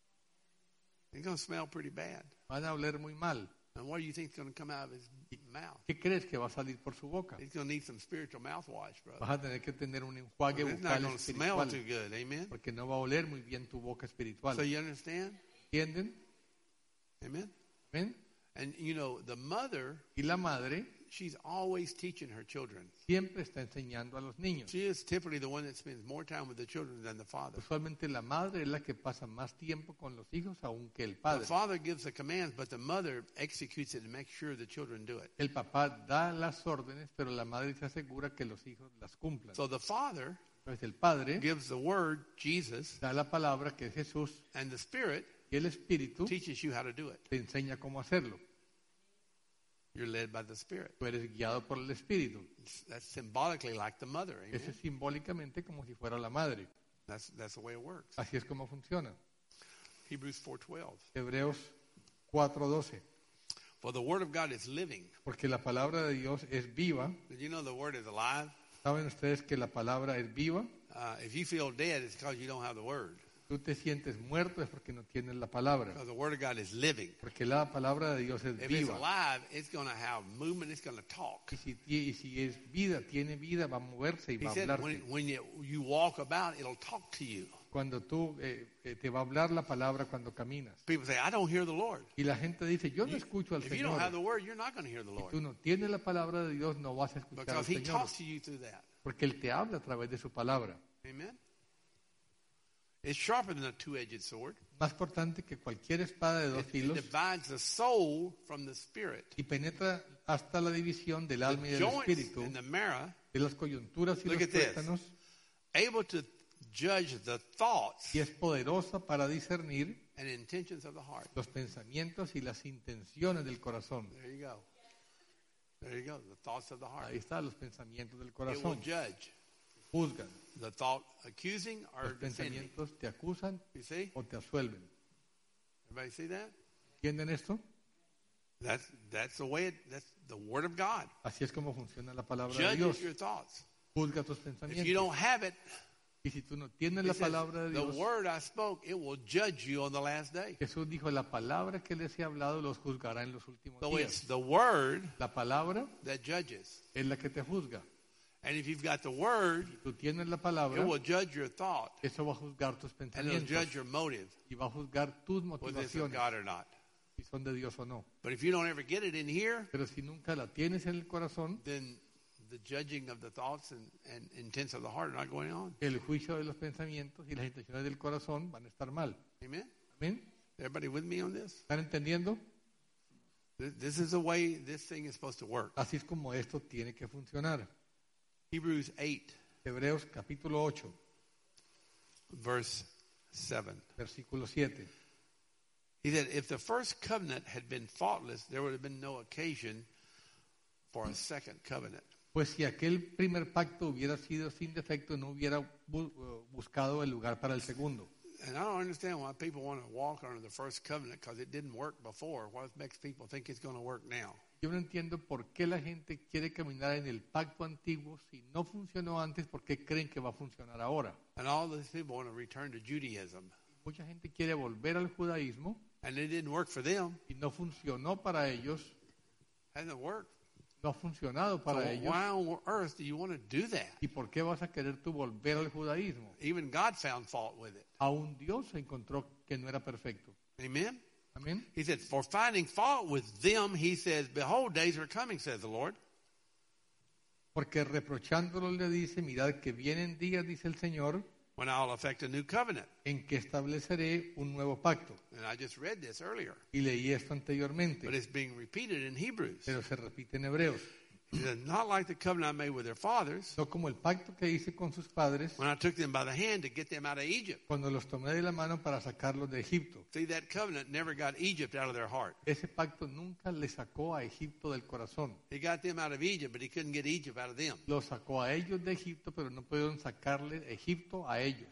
He's going to smell pretty bad. Van a oler muy mal. And what do you think is going to come out of his mouth? ¿Qué crees que va a salir por su boca? He's going to need some spiritual mouthwash, brother. Vas a tener que tener un enjuague It's not bucal going to smell espiritual. too good. Amen? Porque no va a oler muy bien tu boca espiritual. So you understand? ¿Entienden? Amen? ¿Ven? And you know, the mother, Y la madre she's always teaching her children. siempre está enseñando a los niños. She is typically the one that spends more time with the children than the father. Usualmente la madre es la que pasa más tiempo con los hijos aún que el The padre. father gives the commands, but the mother executes it and makes sure the children do it. El papá da las órdenes, pero la madre se asegura que los hijos las cumplan. So the father Entonces el padre gives the word, Jesus, da la palabra que es Jesús and the Spirit y el Espíritu teaches you how to do it. te enseña cómo hacerlo. You're led by the Spirit. Tú eres guiado por el Espíritu. That's symbolically like the mother. Amen? Eso es simbólicamente como si fuera la madre. That's the way it works. Así es como funciona. Hebrews 4:12. Hebreos 4:12. For the word of God is living. Porque la palabra de Dios es viva. Did you know the word is alive? ¿Saben ustedes que la palabra es viva? If you feel dead, it's because you don't have the word. Tú te sientes muerto es porque no tienes la palabra. Because the word of God is living. Porque la palabra de Dios es If it's viva. alive, it's going to have movement. It's going to talk. Y si es vida, tiene vida, va a moverse y He va a said hablarte. when you walk about, it'll talk to you. Cuando tú te va a hablar la palabra cuando caminas. People say, I don't hear the Lord. Y la gente dice, yo no escucho al If you don't have the Señor. word, you're not going to hear the Si Lord. tú no tienes la palabra de Dios, no vas a escuchar al Because he Señor. talks to you through that. Porque Él te habla a través de su palabra. Amen? It's sharper than a two-edged sword. Más cortante que cualquier espada de dos It filos. divides the soul from the spirit. Y penetra hasta la división del alma y The del joints espíritu, and the marrow, de las coyunturas y Look los at this. tuétanos, able to judge the thoughts y es poderosa para discernir and intentions of the heart. los pensamientos y las intenciones del corazón. There you go. There you go. The thoughts of the heart. Ahí están los pensamientos del It will corazón. judge. Juzgan. The thought accusing or Los defending. pensamientos te acusan You see? o te absuelven. Everybody see that? ¿Entienden esto? That's the way that's the word of God. Así es como funciona la palabra de Dios. Judges your thoughts. Juzga tus If you pensamientos. don't have it, Y si tú no tienes he la says, palabra de the Dios, word I spoke, it will judge you on the last day. Jesús dijo, la palabra que les he hablado los juzgará en los últimos So it's días. the word La palabra that judges. es la que te juzga. And if you've got the word, Si tú tienes la it palabra, will judge your thought. eso va a juzgar tus And it'll pensamientos judge your motive, y va a juzgar tus whether it's of motivaciones, God or not. si son de Dios o no. But if you don't ever get it in here, Pero si nunca la tienes en el corazón, then the judging of the thoughts and intents of the heart are not going on. el juicio de los pensamientos y las intenciones del corazón van a estar mal. Amen? ¿Amén? Everybody with me on this? ¿Están entendiendo? This is the way this thing is supposed to work. Así es como esto tiene que funcionar. Hebrews 8, Hebreos capítulo 8, verse 7. versículo 7. He said, if the first covenant had been faultless, there would have been no occasion for a second covenant. Pues si aquel primer pacto hubiera sido sin defecto, no hubiera buscado el lugar para el segundo. And I don't understand why people want to walk under the first covenant because it didn't work before. What makes people think it's going to work now? Yo no entiendo por qué la gente quiere caminar en el pacto antiguo si no funcionó antes, ¿por qué creen que va a funcionar ahora? And all these people want to return to Judaism. Mucha gente quiere volver al judaísmo And it didn't work for them. y no funcionó para ellos, Hasn't worked. no ha funcionado So para ellos. why on earth do you want to do that? ¿Y por qué vas a querer tú volver al judaísmo? Even God found fault with it. Aún Dios encontró que no era perfecto. Amen? Amén. He said, for finding fault with them, he says, behold, days are coming, says the Lord. Porque reprochándolo le dice, mirad que vienen días, dice el Señor, When I'll effect a new covenant. en que estableceré un nuevo pacto. And I just read this earlier. Y leí esto anteriormente, But it's being repeated in Hebrews. pero se repite en Hebreos. He said, not like the covenant I made with their fathers No como el pacto que hice con sus padres when I took them by the hand to get them out of Egypt. cuando los tomé de la mano para sacarlos de Egipto. See, that covenant never got Egypt out of their heart. Ese pacto nunca le sacó a Egipto del corazón. He got them out of Egypt, but he couldn't get Egypt out of them. Los sacó a ellos de Egipto, pero no pudieron sacarle Egipto a ellos,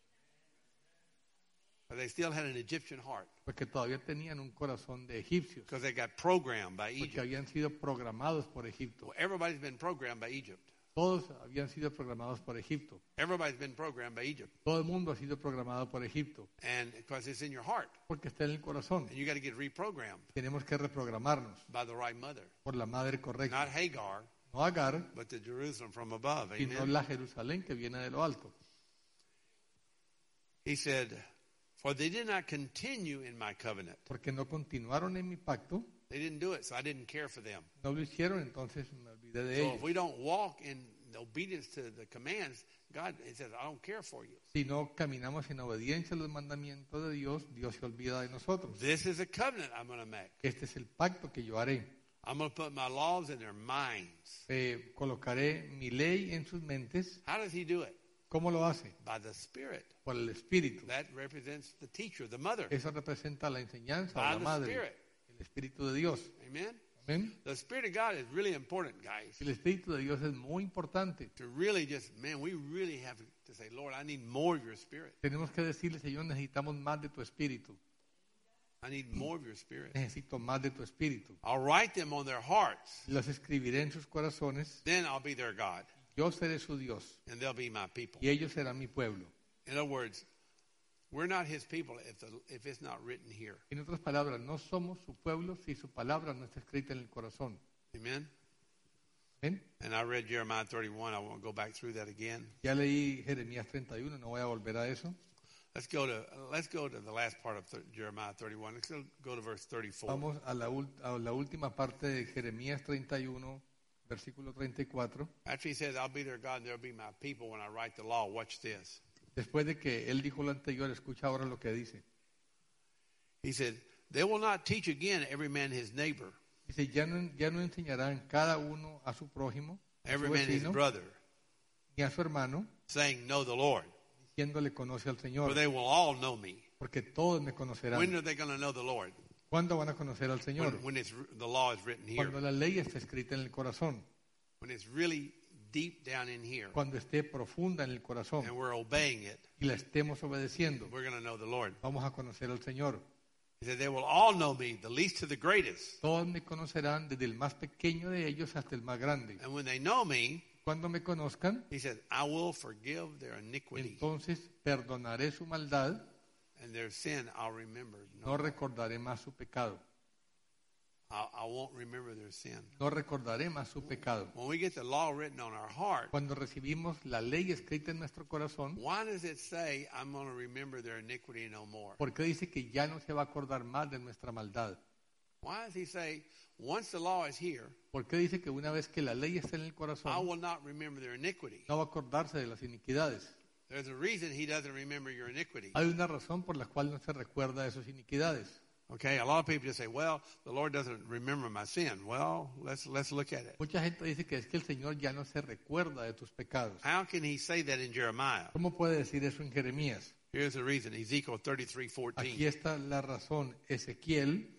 But they still had an Egyptian heart porque todavía tenían un corazón de egipcios, because they got programmed by porque Egypt. habían sido programados por Egipto. Well, everybody's been programmed by Egypt. Todos habían sido programados por Egipto. Everybody's been programmed by Egypt. Todo el mundo ha sido programado por Egipto, And because it's in your heart. porque está en el corazón. And you got to get reprogrammed Tenemos que reprogramarnos by the right mother. por la madre correcta, Not Hagar, no Agar, but the Jerusalem from above. sino Amen. la Jerusalén que viene de lo alto. He said, for they did not continue in my covenant. Porque no continuaron en mi pacto, They didn't do it, so I didn't care for them. no lo hicieron, entonces me olvidé de So ellos. if we don't walk in obedience to the commands, God, he says, I don't care for you. Si no caminamos en obediencia a los mandamientos de Dios, Dios se olvida de nosotros. This is a covenant I'm going to make. Este es el pacto que yo haré. I'm going to put my laws in their minds. Colocaré mi ley en sus mentes. How does he do it? ¿Cómo lo hace? By the Spirit. Por el Espíritu. That represents the teacher, the mother. Eso representa la enseñanza By de la the madre, Spirit. el Espíritu de Dios. Amen? ¿Ven? The Spirit of God is really important, guys. El Espíritu de Dios es muy importante. To really just, man, we really have to say, Lord, I need more of your Spirit. Tenemos que decirle, Señor, necesitamos más de tu Espíritu. I need more of your Spirit. Necesito más de tu Espíritu. I'll write them on their hearts. Los escribiré en sus corazones. Then I'll be their God, Yo seré su Dios and they'll be my people. y ellos serán mi pueblo. In other words, we're not his people if it's not written here. En otras palabras, no somos su pueblo si su palabra no está escrita en el corazón. Amen? ¿Ven? And I read Jeremiah 31. I won't go back through that again. Ya leí Jeremías 31, no voy a volver a eso. Let's go to the last part of Jeremiah 31. Let's go to verse 34. Vamos a la última parte de Jeremías 31, versículo 34. After he says, I'll be their God and they'll be my people when I write the law, watch this. Después de que él dijo lo anterior, escucha ahora lo que dice. He said, they will not teach again every man his neighbor, Dice, ya no enseñarán cada uno a su prójimo, a su every man his vecino, brother, ni a su hermano, saying, know the Lord. diciéndole conoce al For Señor, they will all know me. porque todos me When conocerán. are they going to know the Lord? ¿Cuándo van a conocer al Señor? When the law is written here. Cuando la ley está escrita en el corazón, When it's really deep down in here cuando esté profunda en el corazón and we're obeying it, y la estemos obedeciendo, we're going to know the Lord. vamos a conocer al Señor. He said, they will all know me, the least to the greatest. Todos me conocerán, desde el más pequeño de ellos hasta el más grande. And when they know me, Cuando me conozcan, he said, I will forgive their iniquity, entonces perdonaré su maldad, and their sin I'll remember. no recordaré más su pecado. I won't remember their sin. No recordaré más su pecado. When we get the law written on our heart, Cuando recibimos la ley escrita en nuestro corazón, why does it say, I'm going to remember their iniquity no more? ¿por qué dice que ya no se va a acordar más de nuestra maldad? Why does he say, once the law is here, ¿Por qué dice que una vez que la ley está en el I corazón, will not remember their iniquity? no va a acordarse de las iniquidades? There's a reason he doesn't remember your iniquity. Hay una razón por la cual no se recuerda de sus iniquidades. Okay, a lot of people just say, well, the Lord doesn't remember my sin. Well, let's look at it. Mucha gente dice que es que el Señor ya no se recuerda de tus pecados. How can he say that in Jeremiah? ¿Cómo puede decir eso en Jeremías? Here's the reason, Ezekiel 33:14. Aquí está la razón. Ezequiel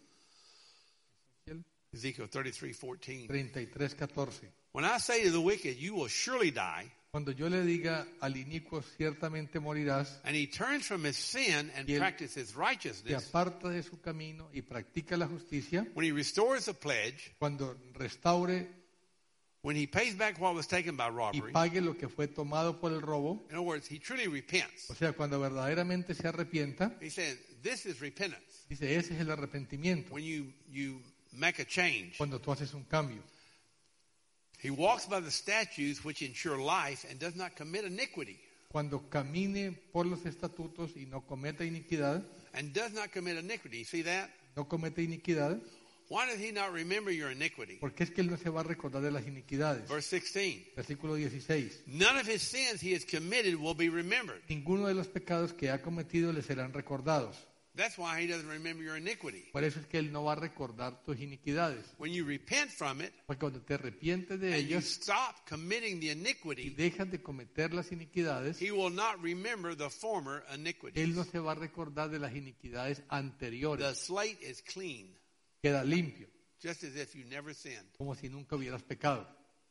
Ezekiel 33:14. 33:14. When I say to the wicked, you will surely die, Cuando yo le diga al inicuo, ciertamente morirás, and he turns from his sin and Y él practices se righteousness, aparta de su camino y practica la justicia, when he restores the pledge, cuando restaure when he pays back what was taken by y robbery, pague lo que fue tomado por el robo, in other words, he truly repents. o sea, cuando verdaderamente se arrepienta, He said, this is repentance. dice, ese es el arrepentimiento, When you make a change. cuando tú haces un cambio. He walks by the statutes which ensure life and does not commit iniquity. Cuando camine por los estatutos y no cometa iniquidad, And does not commit iniquity. See that? no comete iniquidad, Why does he not remember your iniquity? porque es que él no se va a recordar de las iniquidades. Verse 16. Versículo 16. None of his sins he has committed will be remembered. Ninguno de los pecados que ha cometido le serán recordados. That's why he doesn't remember your iniquity. Por eso es que él no va a recordar tus iniquidades. When you repent from it Porque cuando te arrepientes de and you ellas stop committing the y iniquity, dejas de cometer las iniquidades, he will not remember the former él iniquities. no se va a recordar de las iniquidades The anteriores. slate is clean, Queda limpio, just as if you never sinned. como si nunca hubieras pecado.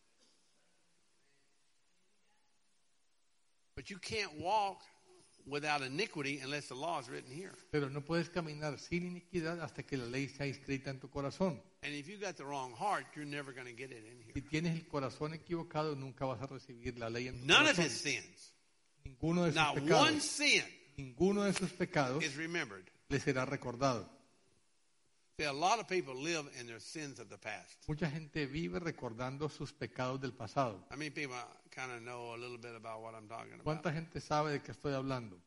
But you can't walk without iniquity unless the law is written here. Pero no puedes caminar sin iniquidad hasta que la ley sea escrita en tu corazón. And if you got the wrong heart, you're never going to get it in Si here. tienes el corazón equivocado, nunca vas a recibir la ley en tu None of corazón. his sins, Ninguno de sus not one pecados, sin, ninguno de sus pecados is remembered. le será recordado. See, a lot of people live in their sins of the past. Mucha gente vive recordando sus pecados del pasado. I mean, people kind of know a little bit about what I'm talking about. ¿Cuánta gente sabe de qué estoy hablando?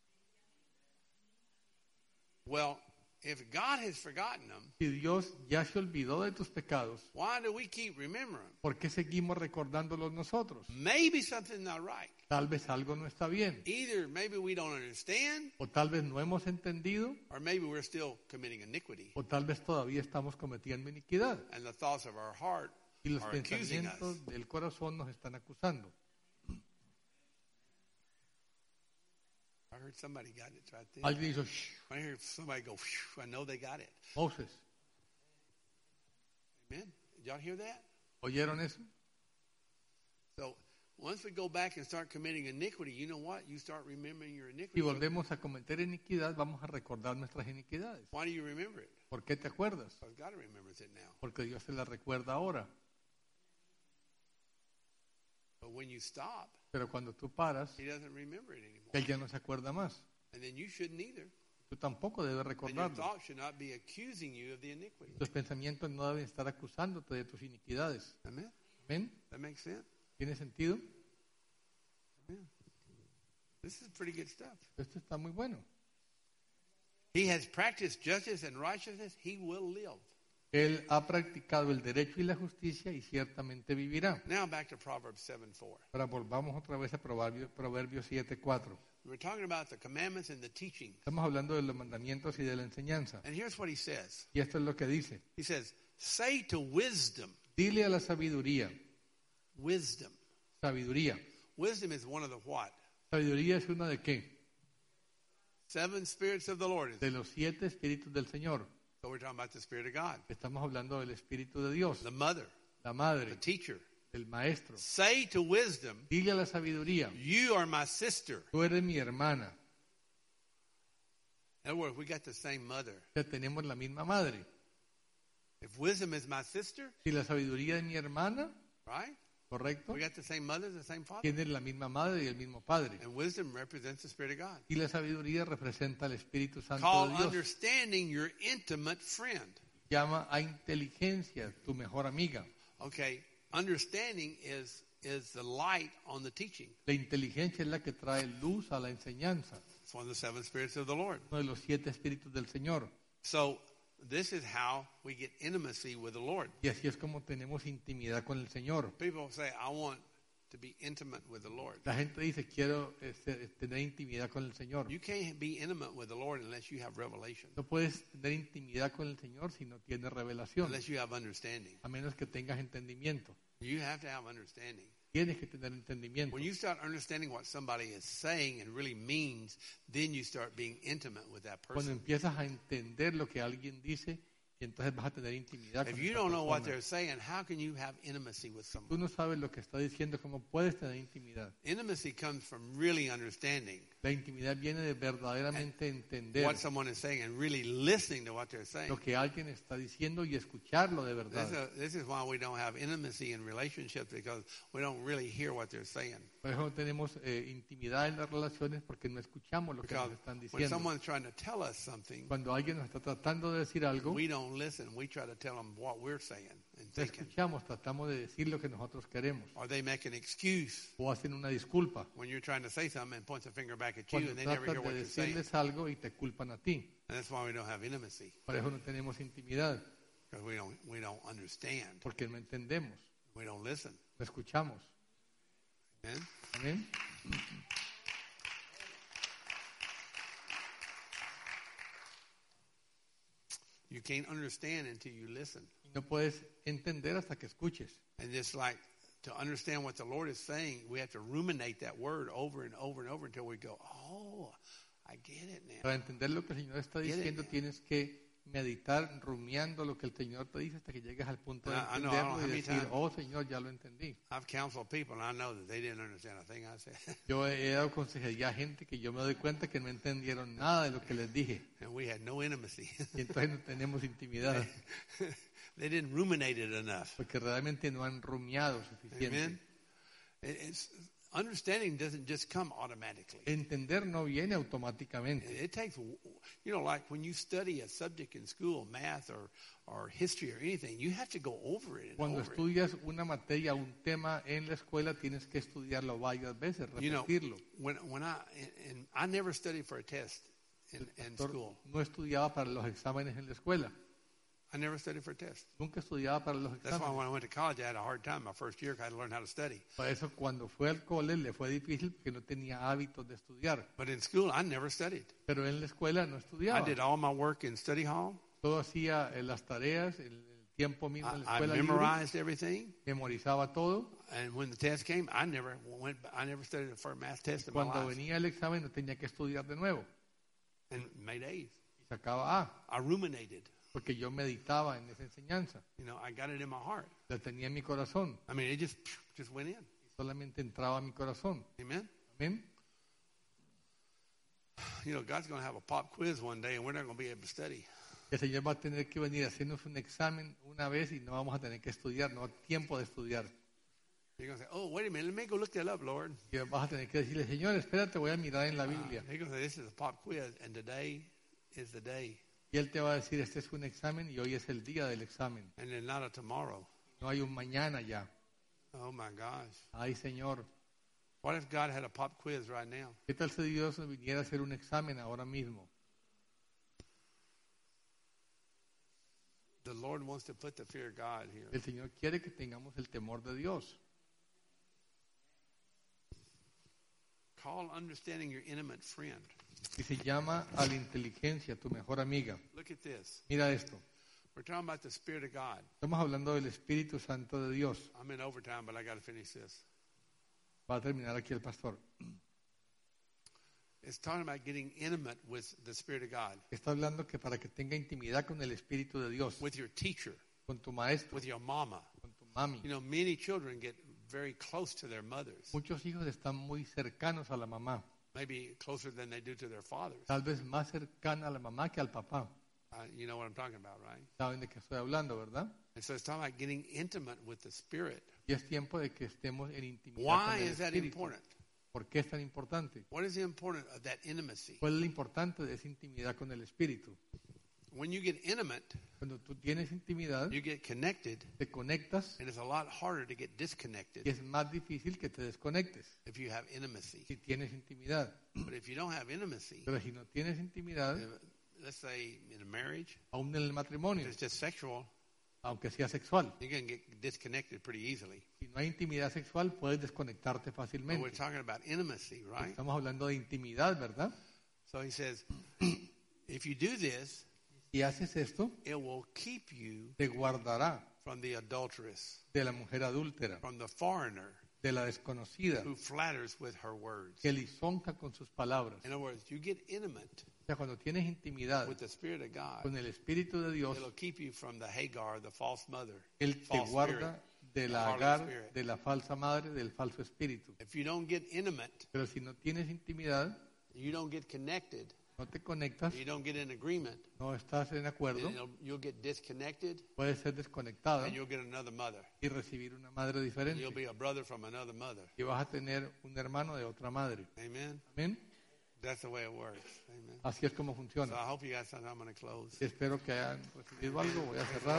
Well, if God has forgotten them, Si Dios ya se olvidó de tus pecados, why do we keep remembering? ¿por qué seguimos recordándolos nosotros? Maybe something's not right. Tal vez algo no está bien, Either maybe we don't understand, o tal vez no hemos entendido, or maybe we're still committing iniquity. o tal vez todavía estamos cometiendo iniquidad. And the thoughts of our heart Y los are accusing us. pensamientos del corazón nos están acusando. I heard somebody got it right there. Alguien dijo, "Shh, I heard somebody go, "Phew," I know they got it. Moses, Amen. Did y'all hear that? ¿Oyeron eso? So once we go back and start committing iniquity, you know what? You start remembering your Si iniquity. volvemos a cometer iniquidad, vamos a recordar nuestras iniquidades. Why do you remember it? ¿Por qué te acuerdas? Because God remembers it now. Porque Dios se la recuerda ahora. But when you stop, Pero cuando tú paras, He doesn't remember it anymore. Él ya no se acuerda más. And then you shouldn't either. Tú tampoco debes And your recordarlo. thoughts should not be accusing you of the iniquity. Tus pensamientos no deben estar acusándote de tus iniquidades. Amen? ¿Amén? That makes sense? ¿Tiene sentido? Amen. This is pretty good stuff. Esto está muy bueno. He has practiced justice and righteousness, he will live. Él ha practicado el derecho y la justicia y ciertamente vivirá. Now back to Proverbs 7:4. Ahora volvamos otra vez a Proverbios 7:4. We're talking about the commandments and the teaching. Estamos hablando de los mandamientos y de la enseñanza. And here's what he says. Y esto es lo que dice. He says, say to wisdom, Dile a la sabiduría. wisdom. Sabiduría. Wisdom is one of the what? ¿Sabiduría es una de qué? 7 spirits of the Lord. De los 7 espíritus del Señor. So we're talking about the Spirit of God. Estamos hablando del Espíritu de Dios, The mother, la the madre, teacher. el maestro. Say to wisdom, Dile a la sabiduría, you are my sister. tú eres mi hermana. In other words, we got the same mother. O sea, tenemos la misma madre. If wisdom is my sister, Si la sabiduría es mi hermana, right? ¿correcto? We got the same mother, the same father. Tiene la misma madre y el mismo padre. And wisdom represents the Spirit of God. Y la sabiduría representa al Espíritu Santo Call de Dios. understanding your intimate friend. Llama a inteligencia, tu mejor amiga. Okay, understanding is the light on the teaching. La inteligencia es la que trae luz a la enseñanza. It's one of the 7 spirits of the Lord. Uno de los 7 espíritus del Señor. So this is how we get intimacy with the Lord. Y así es como tenemos intimidad con el Señor. People say, I want to be intimate with the Lord. La gente dice, quiero tener intimidad con el Señor. You can't be intimate with the Lord unless you have revelation, No puedes tener intimidad con el Señor si no tienes revelación, unless you have understanding. a menos que tengas entendimiento. You have to have understanding. Tienes que tener entendimiento. When you start understanding what somebody is saying and really means, then you start being intimate with that Cuando person. empiezas a entender lo que alguien dice, entonces vas a tener intimidad If con you esa don't know what persona. they're saying, how can you have intimacy with Tú someone? no sabes lo que está diciendo, ¿cómo puedes tener intimidad? Intimacy comes from really understanding La intimidad viene de verdaderamente entender what someone is saying and really listening to what they're saying. lo que alguien está diciendo y escucharlo de verdad. This is why we don't have intimacy in relationships, because we don't really hear what they're saying. Por eso no tenemos intimidad en las relaciones porque no escuchamos lo que Because nos están when diciendo. someone's trying to tell us something, Cuando alguien nos está tratando de decir algo, we don't listen. We try to tell them what we're saying and no thinking. escuchamos, tratamos de decir lo que nosotros queremos. Or they make an excuse O hacen una disculpa. when you're trying to say something and points a finger back at you Cuando and they never tratan hear de what you're saying. decirles algo y te culpan a ti. And that's why we don't have intimacy, Por eso no tenemos intimidad, because we don't understand. porque no entendemos, We don't listen. no escuchamos. Amen? Amén. You can't understand until you listen. Y no puedes entender hasta que escuches. And just like to understand what the Lord is saying, we have to ruminate that word over and over and over until we go, oh, I get it now. Para entender lo que el Señor está diciendo, tienes que meditar rumiando lo que el Señor te dice hasta que llegues al punto de I know, entenderlo how y many decir, times- oh Señor, ya lo entendí. I've counseled people and I know that they didn't understand a thing I said. Yo he dado consejería a gente que yo me doy cuenta que no entendieron nada de lo que les dije. And we had no intimacy. Y entonces no tenemos intimidad, They didn't ruminate it enough. porque realmente no han rumiado suficiente. Amen? Understanding doesn't just come automatically. Entender no viene automáticamente. It takes, like when you study a subject in school, math or history or anything, you have to go over it and Cuando over it. estudias una materia, un tema en la escuela, tienes que estudiarlo varias veces, repetirlo. When I never studied for a test in school. No estudiaba para los exámenes en la escuela. I never studied for a test. Nunca estudiaba para los That's why exámenes. when I went to college, I had a hard time my first year 'cause I had to learn how to study. Por eso cuando fue al cole le fue difícil porque no tenía hábitos de estudiar. But in school, I never studied. Pero en la escuela no I estudiaba. did all my work in study hall. Todo hacía las tareas, el tiempo mismo en la I escuela libre, memorized everything. memorizaba todo. And when the test came, I never studied for a math test in my Cuando life venía el examen no tenía que estudiar de nuevo and made A's. y sacaba A. I ruminated. porque yo meditaba en esa enseñanza. You know, I got it in my heart. La tenía en mi corazón. I mean, it just went in. Solamente entraba a mi corazón. Amen. Amén. You know, God's going to have a pop quiz one day, and we're not going to be able to study. El Señor va a tener que venir a hacernos un examen una vez y no vamos a tener que estudiar, no hay tiempo de estudiar. You're going to say, oh, wait a minute, let me go look that up, Lord. Y vas a tener que decirle, Señor, espérate, voy a mirar en la Biblia. He's going to say, this is a pop quiz, and today is the day. Y Él te va a decir, este es un examen y hoy es el día del examen. And then not a tomorrow. No hay un mañana ya. Oh, my gosh. Ay, Señor, What if God had a pop quiz right now? ¿qué tal si Dios nos viniera a hacer un examen ahora mismo? The Lord wants to put the fear of God here. El Señor quiere que tengamos el temor de Dios. Call understanding your intimate friend. Y se llama a la inteligencia, tu mejor amiga. Look at this. Mira esto. We're talking about the Spirit of God. Estamos hablando del Espíritu Santo de Dios. I'm in overtime, but I got to finish this. Va a terminar aquí el pastor. It's talking about getting intimate with the Spirit of God, Está hablando que para que tenga intimidad con el Espíritu de Dios, with your teacher, con tu maestro, with your mama. con tu mami. You know, many children get very close to their mothers, Muchos hijos están muy cercanos a la mamá, maybe closer than they do to their fathers. tal vez más cercana a la mamá que al papá. You know what I'm talking about, right? ¿Saben de qué estoy hablando, verdad? And so it's talking about getting intimate with the Spirit. Y es tiempo de que estemos en intimidad Why con el is that Espíritu. important? ¿Por qué es tan importante? What is the importance of that intimacy? ¿Cuál es lo importante de esa intimidad con el Espíritu? When you get intimate, Cuando tú tienes intimidad, you get connected, te conectas and it's a lot harder to get y disconnected es más difícil que te desconectes if you have intimacy. si tienes intimidad. But if you don't have intimacy, Pero si no tienes intimidad, let's say in a marriage, aún en el matrimonio, it's just sexual, aunque sea sexual, you can get disconnected pretty easily. si no hay intimidad sexual, puedes desconectarte But we're fácilmente. talking about intimacy, right? Estamos hablando de intimidad, ¿verdad? So he says, if you do this, Si haces esto, it will keep you te guardará from the adulteress, de la mujer adúltera, from the foreigner de la desconocida, who flatters with her words. que lisonja con sus palabras. In other words, you get intimate O sea, cuando tienes intimidad with the Spirit of God, con el Espíritu de Dios, it'll keep you from the Hagar, the false mother, Él te false guarda de the la harlot Agar, spirit. de la falsa madre, del falso espíritu. If you don't get intimate, Pero si no tienes intimidad, you don't get connected, no te conectas, you don't get in agreement, no estás en acuerdo, then you'll get disconnected, puedes ser desconectada and you'll get another mother. y recibir una madre And diferente. you'll be a brother from another mother. Y vas a tener un hermano de otra madre. Amen? Amén. That's the way it works. Amen. Así es como So funciona. I hope you got something. I'm going to close. Espero que hayan recibido algo. Voy a cerrar.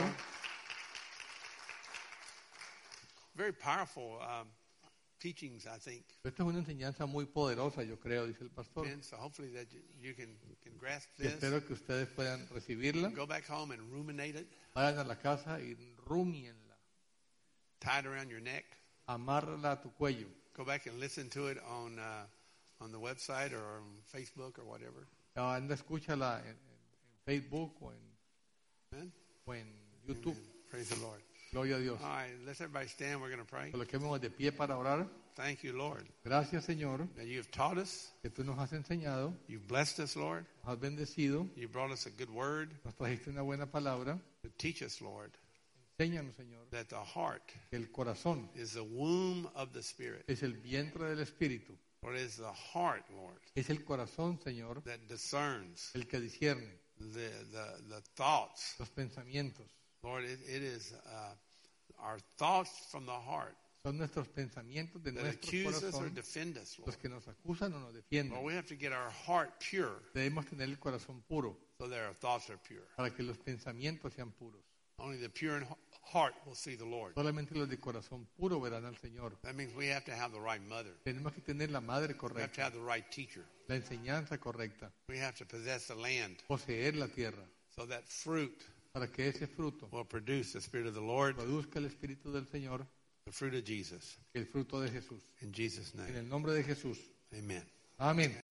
Very powerful teachings, I think. Esta es una enseñanza muy poderosa, yo creo, dice el pastor. And so hopefully that you can grasp Y this. espero que ustedes puedan recibirla. Go back home and ruminate it. Vayan a la casa y rumíenla. Tie it around your neck. Amárrala a tu cuello. Go back and listen to it on the website or on Facebook or whatever. Anda, escúchala en Facebook Amen? o en YouTube. Amen. Praise the Lord. Gloria a Dios. All right, let's everybody stand. We're going to pray. Coloquémonos de pie para orar. Thank you, Lord, Gracias, Señor, that you have taught us. que tú nos has enseñado, You've blessed us, Lord. nos has bendecido, You brought us a good word nos trajiste una buena palabra. to teach us, Lord, Enséñanos, Señor, that the heart que el corazón is the womb of the Spirit. es el vientre del Espíritu. Lord, it is the heart, Lord, Es el corazón, Señor, that discerns el que discierne the thoughts. los pensamientos. Lord, it is our thoughts from the heart Son nuestros pensamientos de that nuestro accuse us or corazón defend us, los Lord. que nos acusan o nos defienden. Lord, we have to get our heart pure Debemos tener el corazón puro so that our thoughts are pure. para que los pensamientos sean puros. Only the pure in heart will see the Lord. Solamente los de corazón puro verán al Señor. That means we have to have the right mother. Tenemos que tener la madre We have to correcta, have the right teacher. la enseñanza correcta, We have to possess the land poseer la tierra, so that fruit para que ese fruto will produce the Spirit of the Lord, produzca el Espíritu del Señor, the fruit of Jesus. el fruto de Jesús. In Jesus' En name, el nombre de Jesús. amen. Amén.